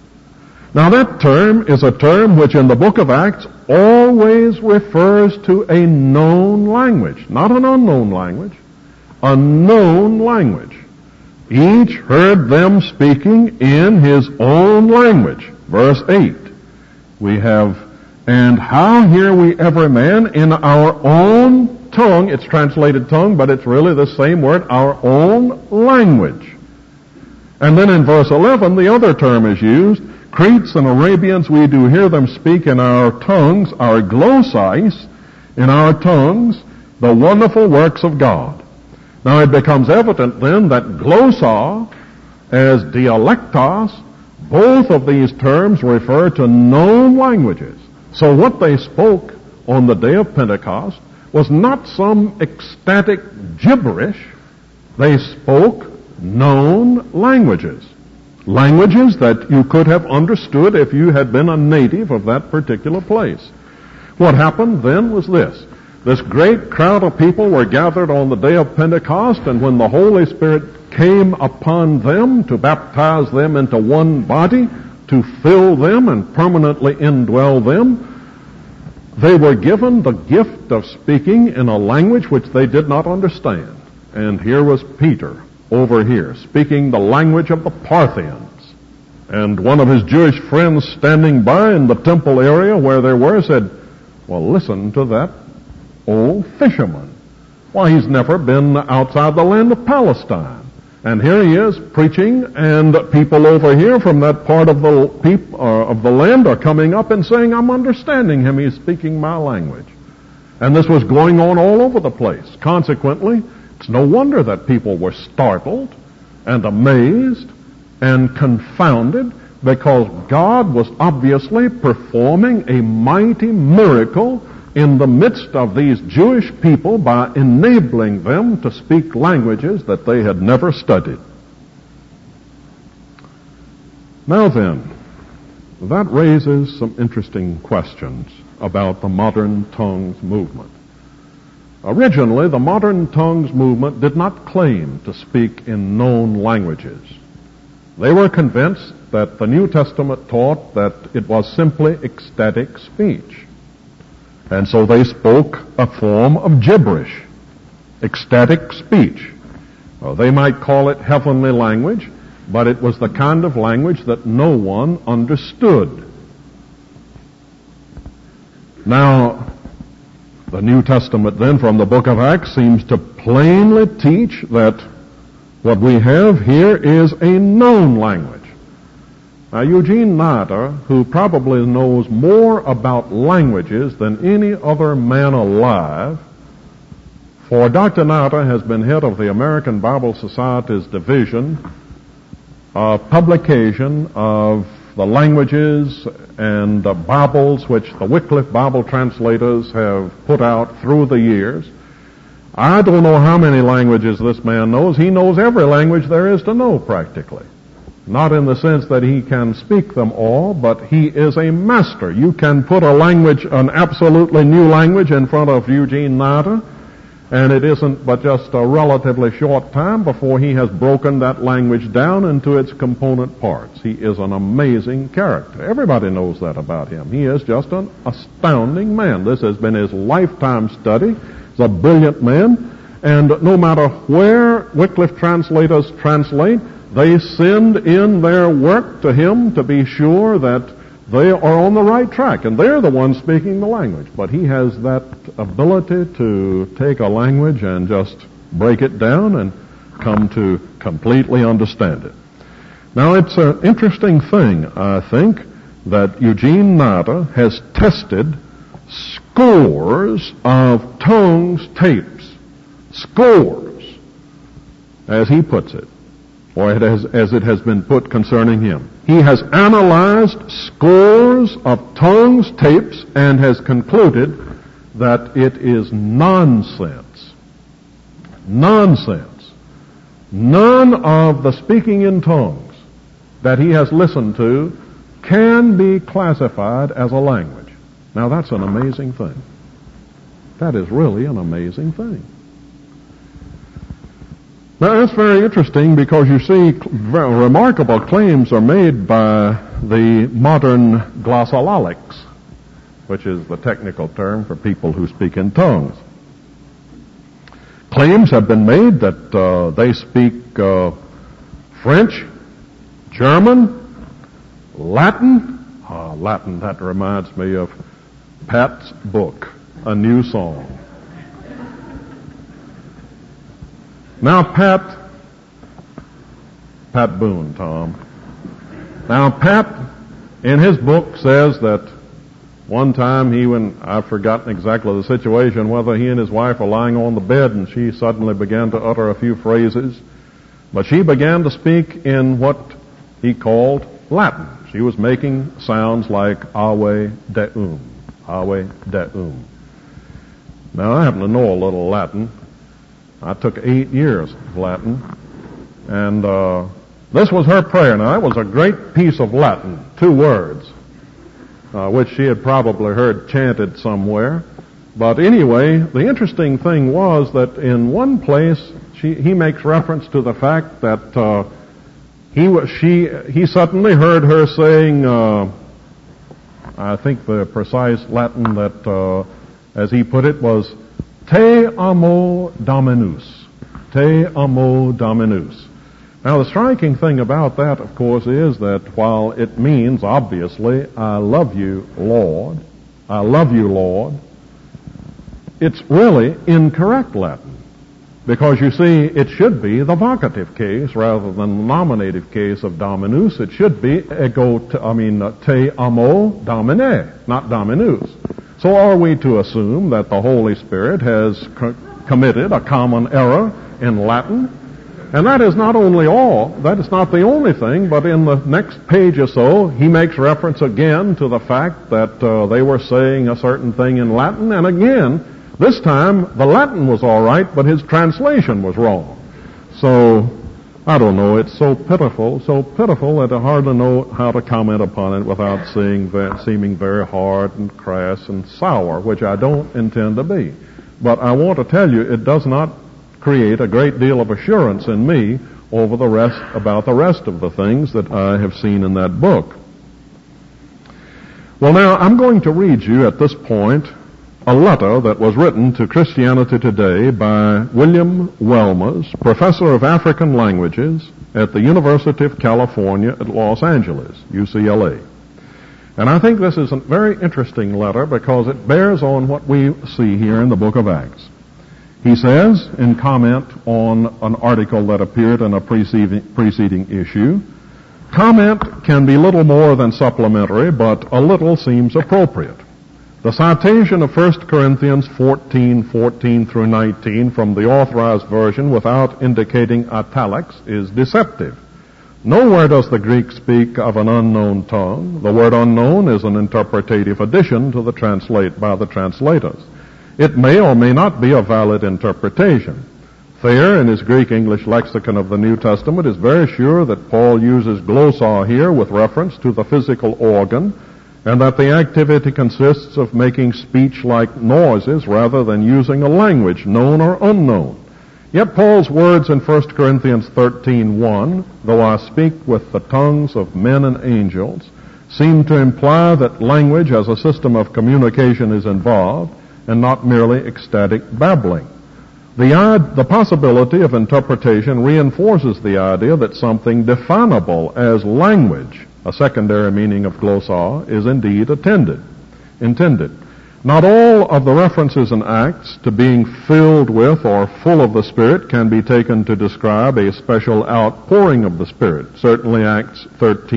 Now that term is a term which in the book of Acts always refers to a known language, not an unknown language, a known language. Each heard them speaking in his own language. Verse 8, we have, "And how hear we every man in our own tongue," it's translated tongue, but it's really the same word, our own language. And then in verse 11, the other term is used, "Cretes and Arabians, we do hear them speak in our tongues, our glossais, in our tongues, the wonderful works of God." Now it becomes evident then that glossa as dialectos, both of these terms refer to known languages. So what they spoke on the day of Pentecost was not some ecstatic gibberish. They spoke known languages. Languages that you could have understood if you had been a native of that particular place. What happened then was this. This great crowd of people were gathered on the day of Pentecost, and when the Holy Spirit came upon them to baptize them into one body, to fill them and permanently indwell them, they were given the gift of speaking in a language which they did not understand. And here was Peter over here, speaking the language of the Parthians. And one of his Jewish friends standing by in the temple area where they were said, "Well, listen to that old fisherman. Why, he's never been outside the land of Palestine. And here he is preaching, and people over here from that part of the land are coming up and saying, 'I'm understanding him. He's speaking my language.'" And this was going on all over the place. Consequently, it's no wonder that people were startled and amazed and confounded because God was obviously performing a mighty miracle in the midst of these Jewish people by enabling them to speak languages that they had never studied. Now then, that raises some interesting questions about the modern tongues movement. Originally, the modern tongues movement did not claim to speak in known languages. They were convinced that the New Testament taught that it was simply ecstatic speech. And so they spoke a form of gibberish, ecstatic speech. They might call it heavenly language, but it was the kind of language that no one understood. Now, the New Testament then from the book of Acts seems to plainly teach that what we have here is a known language. Now, Eugene Nada, who probably knows more about languages than any other man alive, for Dr. Nada has been head of the American Bible Society's division of publication of the languages and the Bibles which the Wycliffe Bible translators have put out through the years. I don't know how many languages this man knows. He knows every language there is to know practically. Not in the sense that he can speak them all, but he is a master. You can put a language, an absolutely new language, in front of Eugene Nada, and it isn't but just a relatively short time before he has broken that language down into its component parts. He is an amazing character. Everybody knows that about him. He is just an astounding man. This has been his lifetime study. He's a brilliant man, and no matter where Wycliffe translators translate, they send in their work to him to be sure that they are on the right track, and they're the ones speaking the language. But he has that ability to take a language and just break it down and come to completely understand it. Now, it's an interesting thing, I think, that Eugene Nada has tested scores of tongues tapes. Scores, as he puts it, or as it has been put concerning him. He has analyzed scores of tongues tapes and has concluded that it is nonsense. Nonsense. None of the speaking in tongues that he has listened to can be classified as a language. Now that's an amazing thing. That is really an amazing thing. Now, that's very interesting because you see remarkable claims are made by the modern glossolalics, which is the technical term for people who speak in tongues. Claims have been made that they speak French, German, Latin. Latin, that reminds me of Pat's book, A New Song. Now, Pat Boone, Tom. Now, Pat, in his book, says that one time I've forgotten exactly the situation, whether he and his wife were lying on the bed and she suddenly began to utter a few phrases, but she began to speak in what he called Latin. She was making sounds like Ave Deum, Ave Deum. Now, I happen to know a little Latin. I took 8 years of Latin, and this was her prayer. Now, that was a great piece of Latin, 2 words, which she had probably heard chanted somewhere. But anyway, the interesting thing was that in one place, he makes reference to the fact that he suddenly heard her saying, I think the precise Latin that, as he put it, was Te amo Dominus. Te amo Dominus. Now, the striking thing about that, of course, is that while it means, obviously, I love you, Lord, I love you, Lord, it's really incorrect Latin. Because, you see, it should be the vocative case rather than the nominative case of Dominus. It should be Te amo Domine, not Dominus. So are we to assume that the Holy Spirit has committed a common error in Latin And that is not only all, that is not the only thing, but in the next page or so, he makes reference again to the fact that they were saying a certain thing in Latin, and again, this time, the Latin was all right, but his translation was wrong. So, I don't know, it's so pitiful that I hardly know how to comment upon it without seeming very hard and crass and sour, which I don't intend to be. But I want to tell you, it does not create a great deal of assurance in me about the rest of the things that I have seen in that book. Well, now, I'm going to read you at this point a letter that was written to Christianity Today by William Welmers, professor of African languages at the University of California at Los Angeles, UCLA. And I think this is a very interesting letter because it bears on what we see here in the book of Acts. He says, in comment on an article that appeared in a preceding issue, comment can be little more than supplementary, but a little seems appropriate. The citation of 1 Corinthians 14:14 through 19 from the Authorized Version without indicating italics is deceptive. Nowhere does the Greek speak of an unknown tongue. The word unknown is an interpretative addition to the by the translators. It may or may not be a valid interpretation. Thayer, in his Greek-English lexicon of the New Testament, is very sure that Paul uses glossa here with reference to the physical organ, and that the activity consists of making speech-like noises rather than using a language, known or unknown. Yet Paul's words in 1 Corinthians 13:1, though I speak with the tongues of men and angels, seem to imply that language as a system of communication is involved, and not merely ecstatic babbling. The possibility of interpretation reinforces the idea that something definable as language, a secondary meaning of glossa, is indeed intended. Not all of the references in Acts to being filled with or full of the Spirit can be taken to describe a special outpouring of the Spirit. Certainly Acts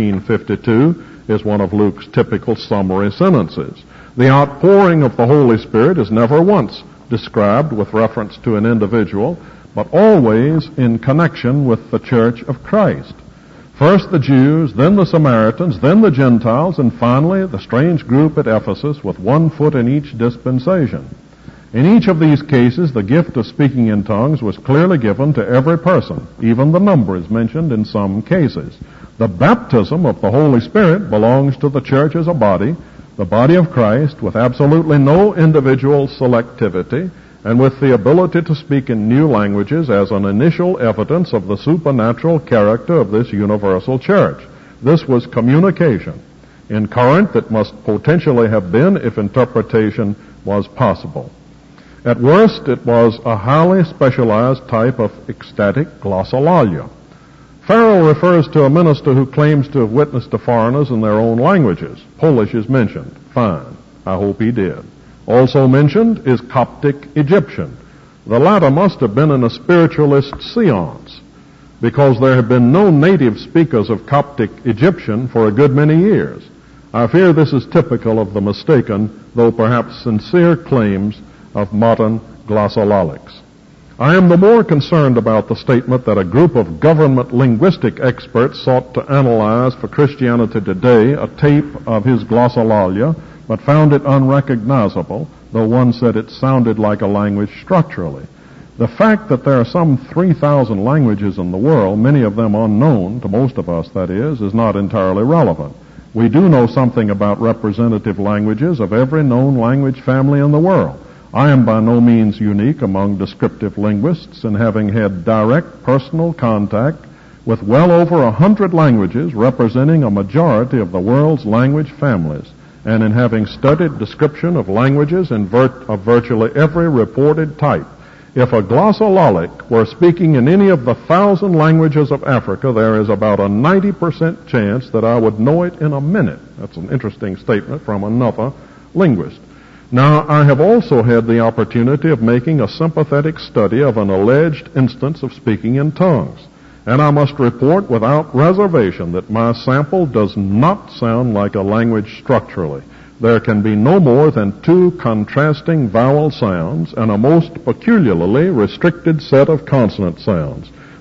13:52 is one of Luke's typical summary sentences. The outpouring of the Holy Spirit is never once described with reference to an individual, but always in connection with the Church of Christ. First the Jews, then the Samaritans, then the Gentiles, and finally the strange group at Ephesus with one foot in each dispensation. In each of these cases, the gift of speaking in tongues was clearly given to every person. Even the number is mentioned in some cases. The baptism of the Holy Spirit belongs to the church as a body, the body of Christ, with absolutely no individual selectivity, and with the ability to speak in new languages as an initial evidence of the supernatural character of this universal church. This was communication in current that must potentially have been if interpretation was possible. At worst, it was a highly specialized type of ecstatic glossolalia. Farrell refers to a minister who claims to have witnessed to foreigners in their own languages. Polish is mentioned. Fine. I hope he did. Also mentioned is Coptic Egyptian. The latter must have been in a spiritualist seance, because there have been no native speakers of Coptic Egyptian for a good many years. I fear this is typical of the mistaken, though perhaps sincere, claims of modern glossolalics. I am the more concerned about the statement that a group of government linguistic experts sought to analyze for Christianity Today a tape of his glossolalia, but found it unrecognizable, though one said it sounded like a language structurally. The fact that there are some 3,000 languages in the world, many of them unknown, to most of us that is not entirely relevant. We do know something about representative languages of every known language family in the world. I am by no means unique among descriptive linguists in having had direct personal contact with well over 100 languages representing a majority of the world's language families, and in having studied description of languages of virtually every reported type. If a glossolalic were speaking in any of the 1,000 languages of Africa, there is about a 90% chance that I would know it in a minute. That's an interesting statement from another linguist. Now, I have also had the opportunity of making a sympathetic study of an alleged instance of speaking in tongues, and I must report without reservation that my sample does not sound like a language structurally. There can be no more than 2 contrasting vowel sounds and a most peculiarly restricted set of consonant sounds.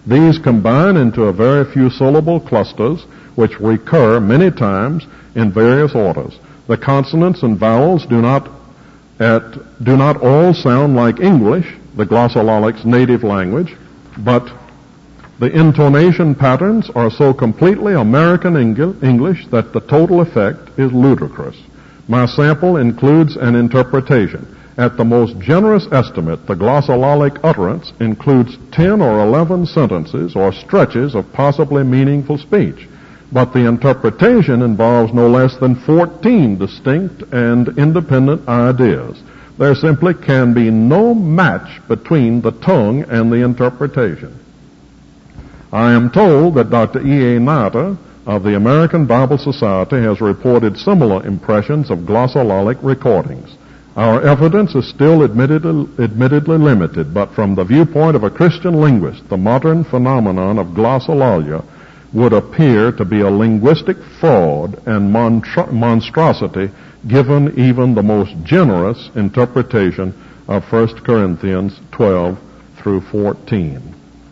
These combine into a very few syllable clusters which recur many times in various orders. The consonants and vowels do not all sound like English, the glossolalic's native language, but the intonation patterns are so completely American English that the total effect is ludicrous. My sample includes an interpretation. At the most generous estimate, the glossolalic utterance includes 10 or 11 sentences or stretches of possibly meaningful speech. But the interpretation involves no less than 14 distinct and independent ideas. There simply can be no match between the tongue and the interpretation. I am told that Dr. E.A. Nata of the American Bible Society has reported similar impressions of glossolalic recordings. Our evidence is still admittedly limited, but from the viewpoint of a Christian linguist, the modern phenomenon of glossolalia would appear to be a linguistic fraud and monstrosity given even the most generous interpretation of 1 Corinthians 12 through 14.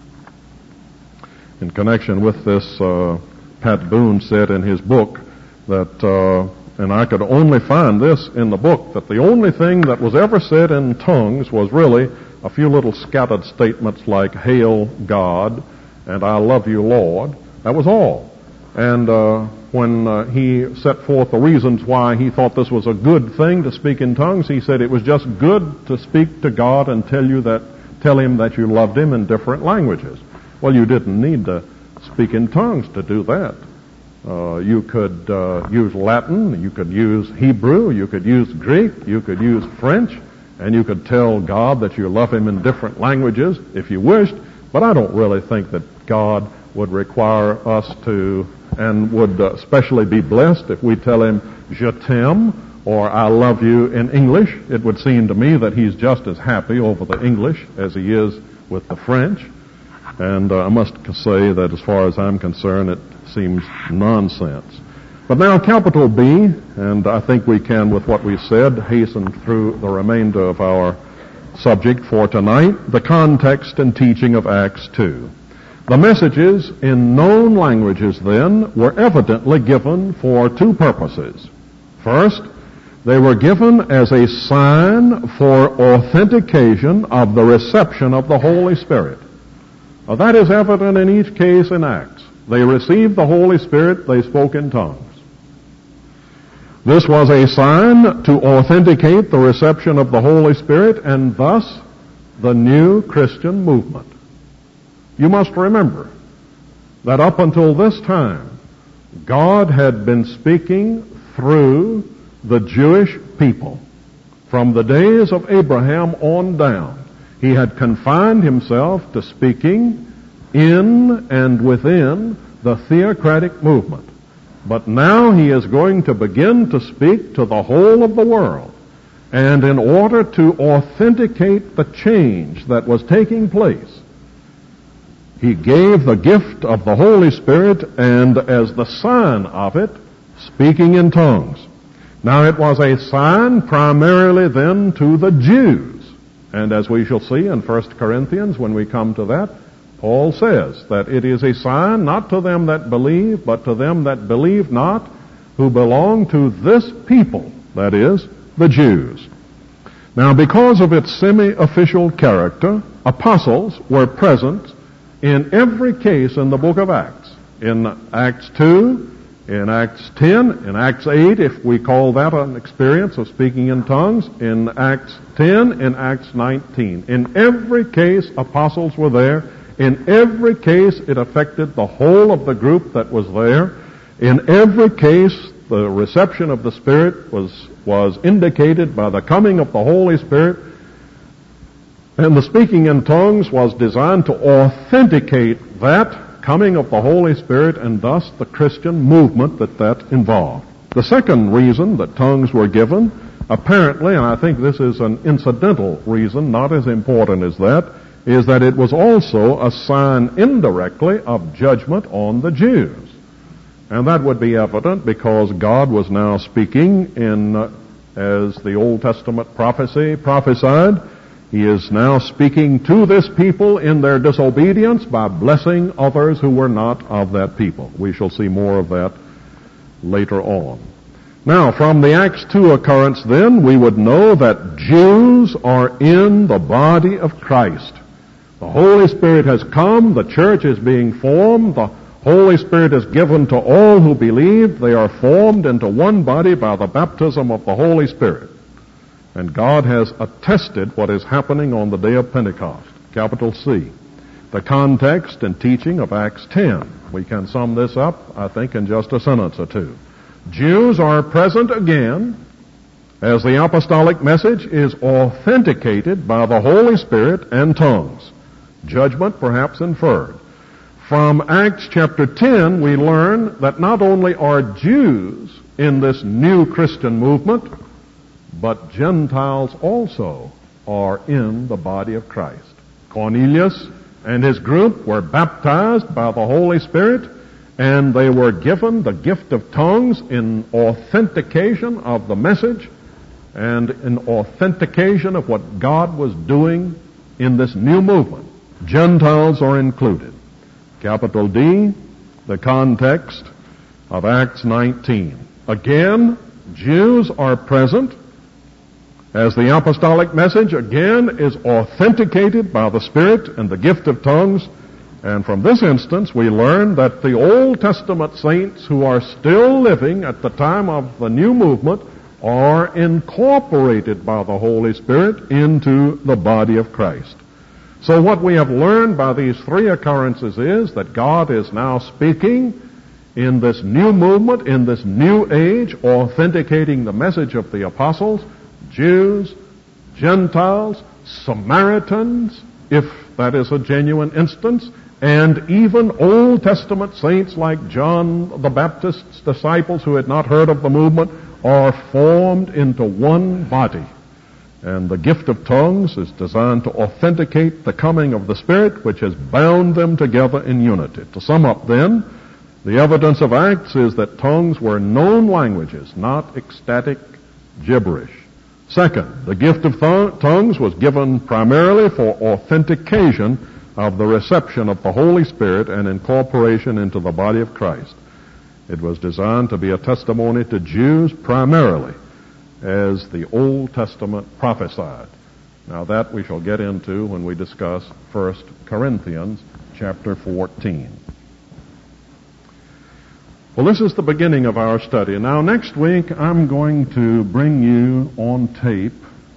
In connection with this, Pat Boone said in his book that, and I could only find this in the book, that the only thing that was ever said in tongues was really a few little scattered statements like, "Hail God," and "I love you, Lord." That was all. And when he set forth the reasons why he thought this was a good thing to speak in tongues, he said it was just good to speak to God and tell him that you loved him in different languages. Well, you didn't need to speak in tongues to do that. You could use Latin, you could use Hebrew, you could use Greek, you could use French, and you could tell God that you love him in different languages if you wished, but I don't really think that God would require us to, and would especially be blessed if we tell him, "Je t'aime," or "I love you" in English. It would seem to me that he's just as happy over the English as he is with the French. And I must say that as far as I'm concerned, it seems nonsense. But now capital B, and I think we can, with what we said, hasten through the remainder of our subject for tonight, the context and teaching of Acts 2. The messages in known languages then were evidently given for two purposes. First, they were given as a sign for authentication of the reception of the Holy Spirit. Now, that is evident in each case in Acts. They received the Holy Spirit, they spoke in tongues. This was a sign to authenticate the reception of the Holy Spirit and thus the new Christian movement. You must remember that up until this time, God had been speaking through the Jewish people. From the days of Abraham on down, he had confined himself to speaking in and within the theocratic movement. But now he is going to begin to speak to the whole of the world. And in order to authenticate the change that was taking place, he gave the gift of the Holy Spirit and as the sign of it, speaking in tongues. Now it was a sign primarily then to the Jews. And as we shall see in 1 Corinthians when we come to that, Paul says that it is a sign not to them that believe, but to them that believe not, who belong to this people, that is, the Jews. Now because of its semi-official character, apostles were present in every case in the book of Acts. In Acts 2, in Acts 10, in Acts 8, if we call that an experience of speaking in tongues, in Acts 10, in Acts 19. In every case, apostles were there. In every case, it affected the whole of the group that was there. In every case, the reception of the Spirit was indicated by the coming of the Holy Spirit. And the speaking in tongues was designed to authenticate that coming of the Holy Spirit and thus the Christian movement that involved. The second reason that tongues were given, apparently, and I think this is an incidental reason, not as important as that, is that it was also a sign indirectly of judgment on the Jews. And that would be evident because God was now speaking in, as the Old Testament prophecy prophesied, He is now speaking to this people in their disobedience by blessing others who were not of that people. We shall see more of that later on. Now, from the Acts 2 occurrence then, we would know that Jews are in the body of Christ. The Holy Spirit has come, the church is being formed, the Holy Spirit is given to all who believe. They are formed into one body by the baptism of the Holy Spirit. And God has attested what is happening on the day of Pentecost, capital C. The context and teaching of Acts 10. We can sum this up, I think, in just a sentence or two. Jews are present again as the apostolic message is authenticated by the Holy Spirit and tongues. Judgment perhaps inferred. From Acts chapter 10, we learn that not only are Jews in this new Christian movement, but Gentiles also are in the body of Christ. Cornelius and his group were baptized by the Holy Spirit, and they were given the gift of tongues in authentication of the message and in authentication of what God was doing in this new movement. Gentiles are included. Capital D, the context of Acts 19. Again, Jews are present as the apostolic message again is authenticated by the Spirit and the gift of tongues. And from this instance, we learn that the Old Testament saints who are still living at the time of the new movement are incorporated by the Holy Spirit into the body of Christ. So what we have learned by these three occurrences is that God is now speaking in this new movement, in this new age, authenticating the message of the apostles, Jews, Gentiles, Samaritans, if that is a genuine instance, and even Old Testament saints like John the Baptist's disciples who had not heard of the movement are formed into one body. And the gift of tongues is designed to authenticate the coming of the Spirit, which has bound them together in unity. To sum up then, the evidence of Acts is that tongues were known languages, not ecstatic gibberish. Second, the gift of tongues was given primarily for authentication of the reception of the Holy Spirit and incorporation into the body of Christ. It was designed to be a testimony to Jews primarily, as the Old Testament prophesied. Now that we shall get into when we discuss 1 Corinthians chapter 14. Well, this is the beginning of our study. Now next week I'm going to bring you on tape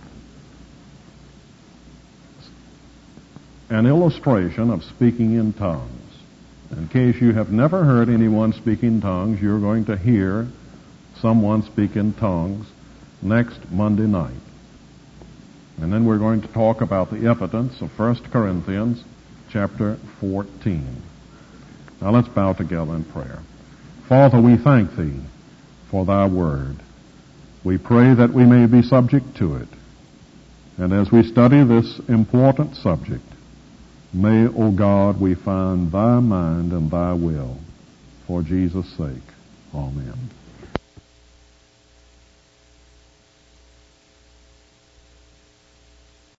an illustration of speaking in tongues. In case you have never heard anyone speak in tongues, you're going to hear someone speak in tongues next Monday night. And then we're going to talk about the evidence of 1 Corinthians chapter 14. Now let's bow together in prayer. Father, we thank Thee for Thy word. We pray that we may be subject to it. And as we study this important subject, may, O God, we find Thy mind and Thy will. For Jesus' sake. Amen.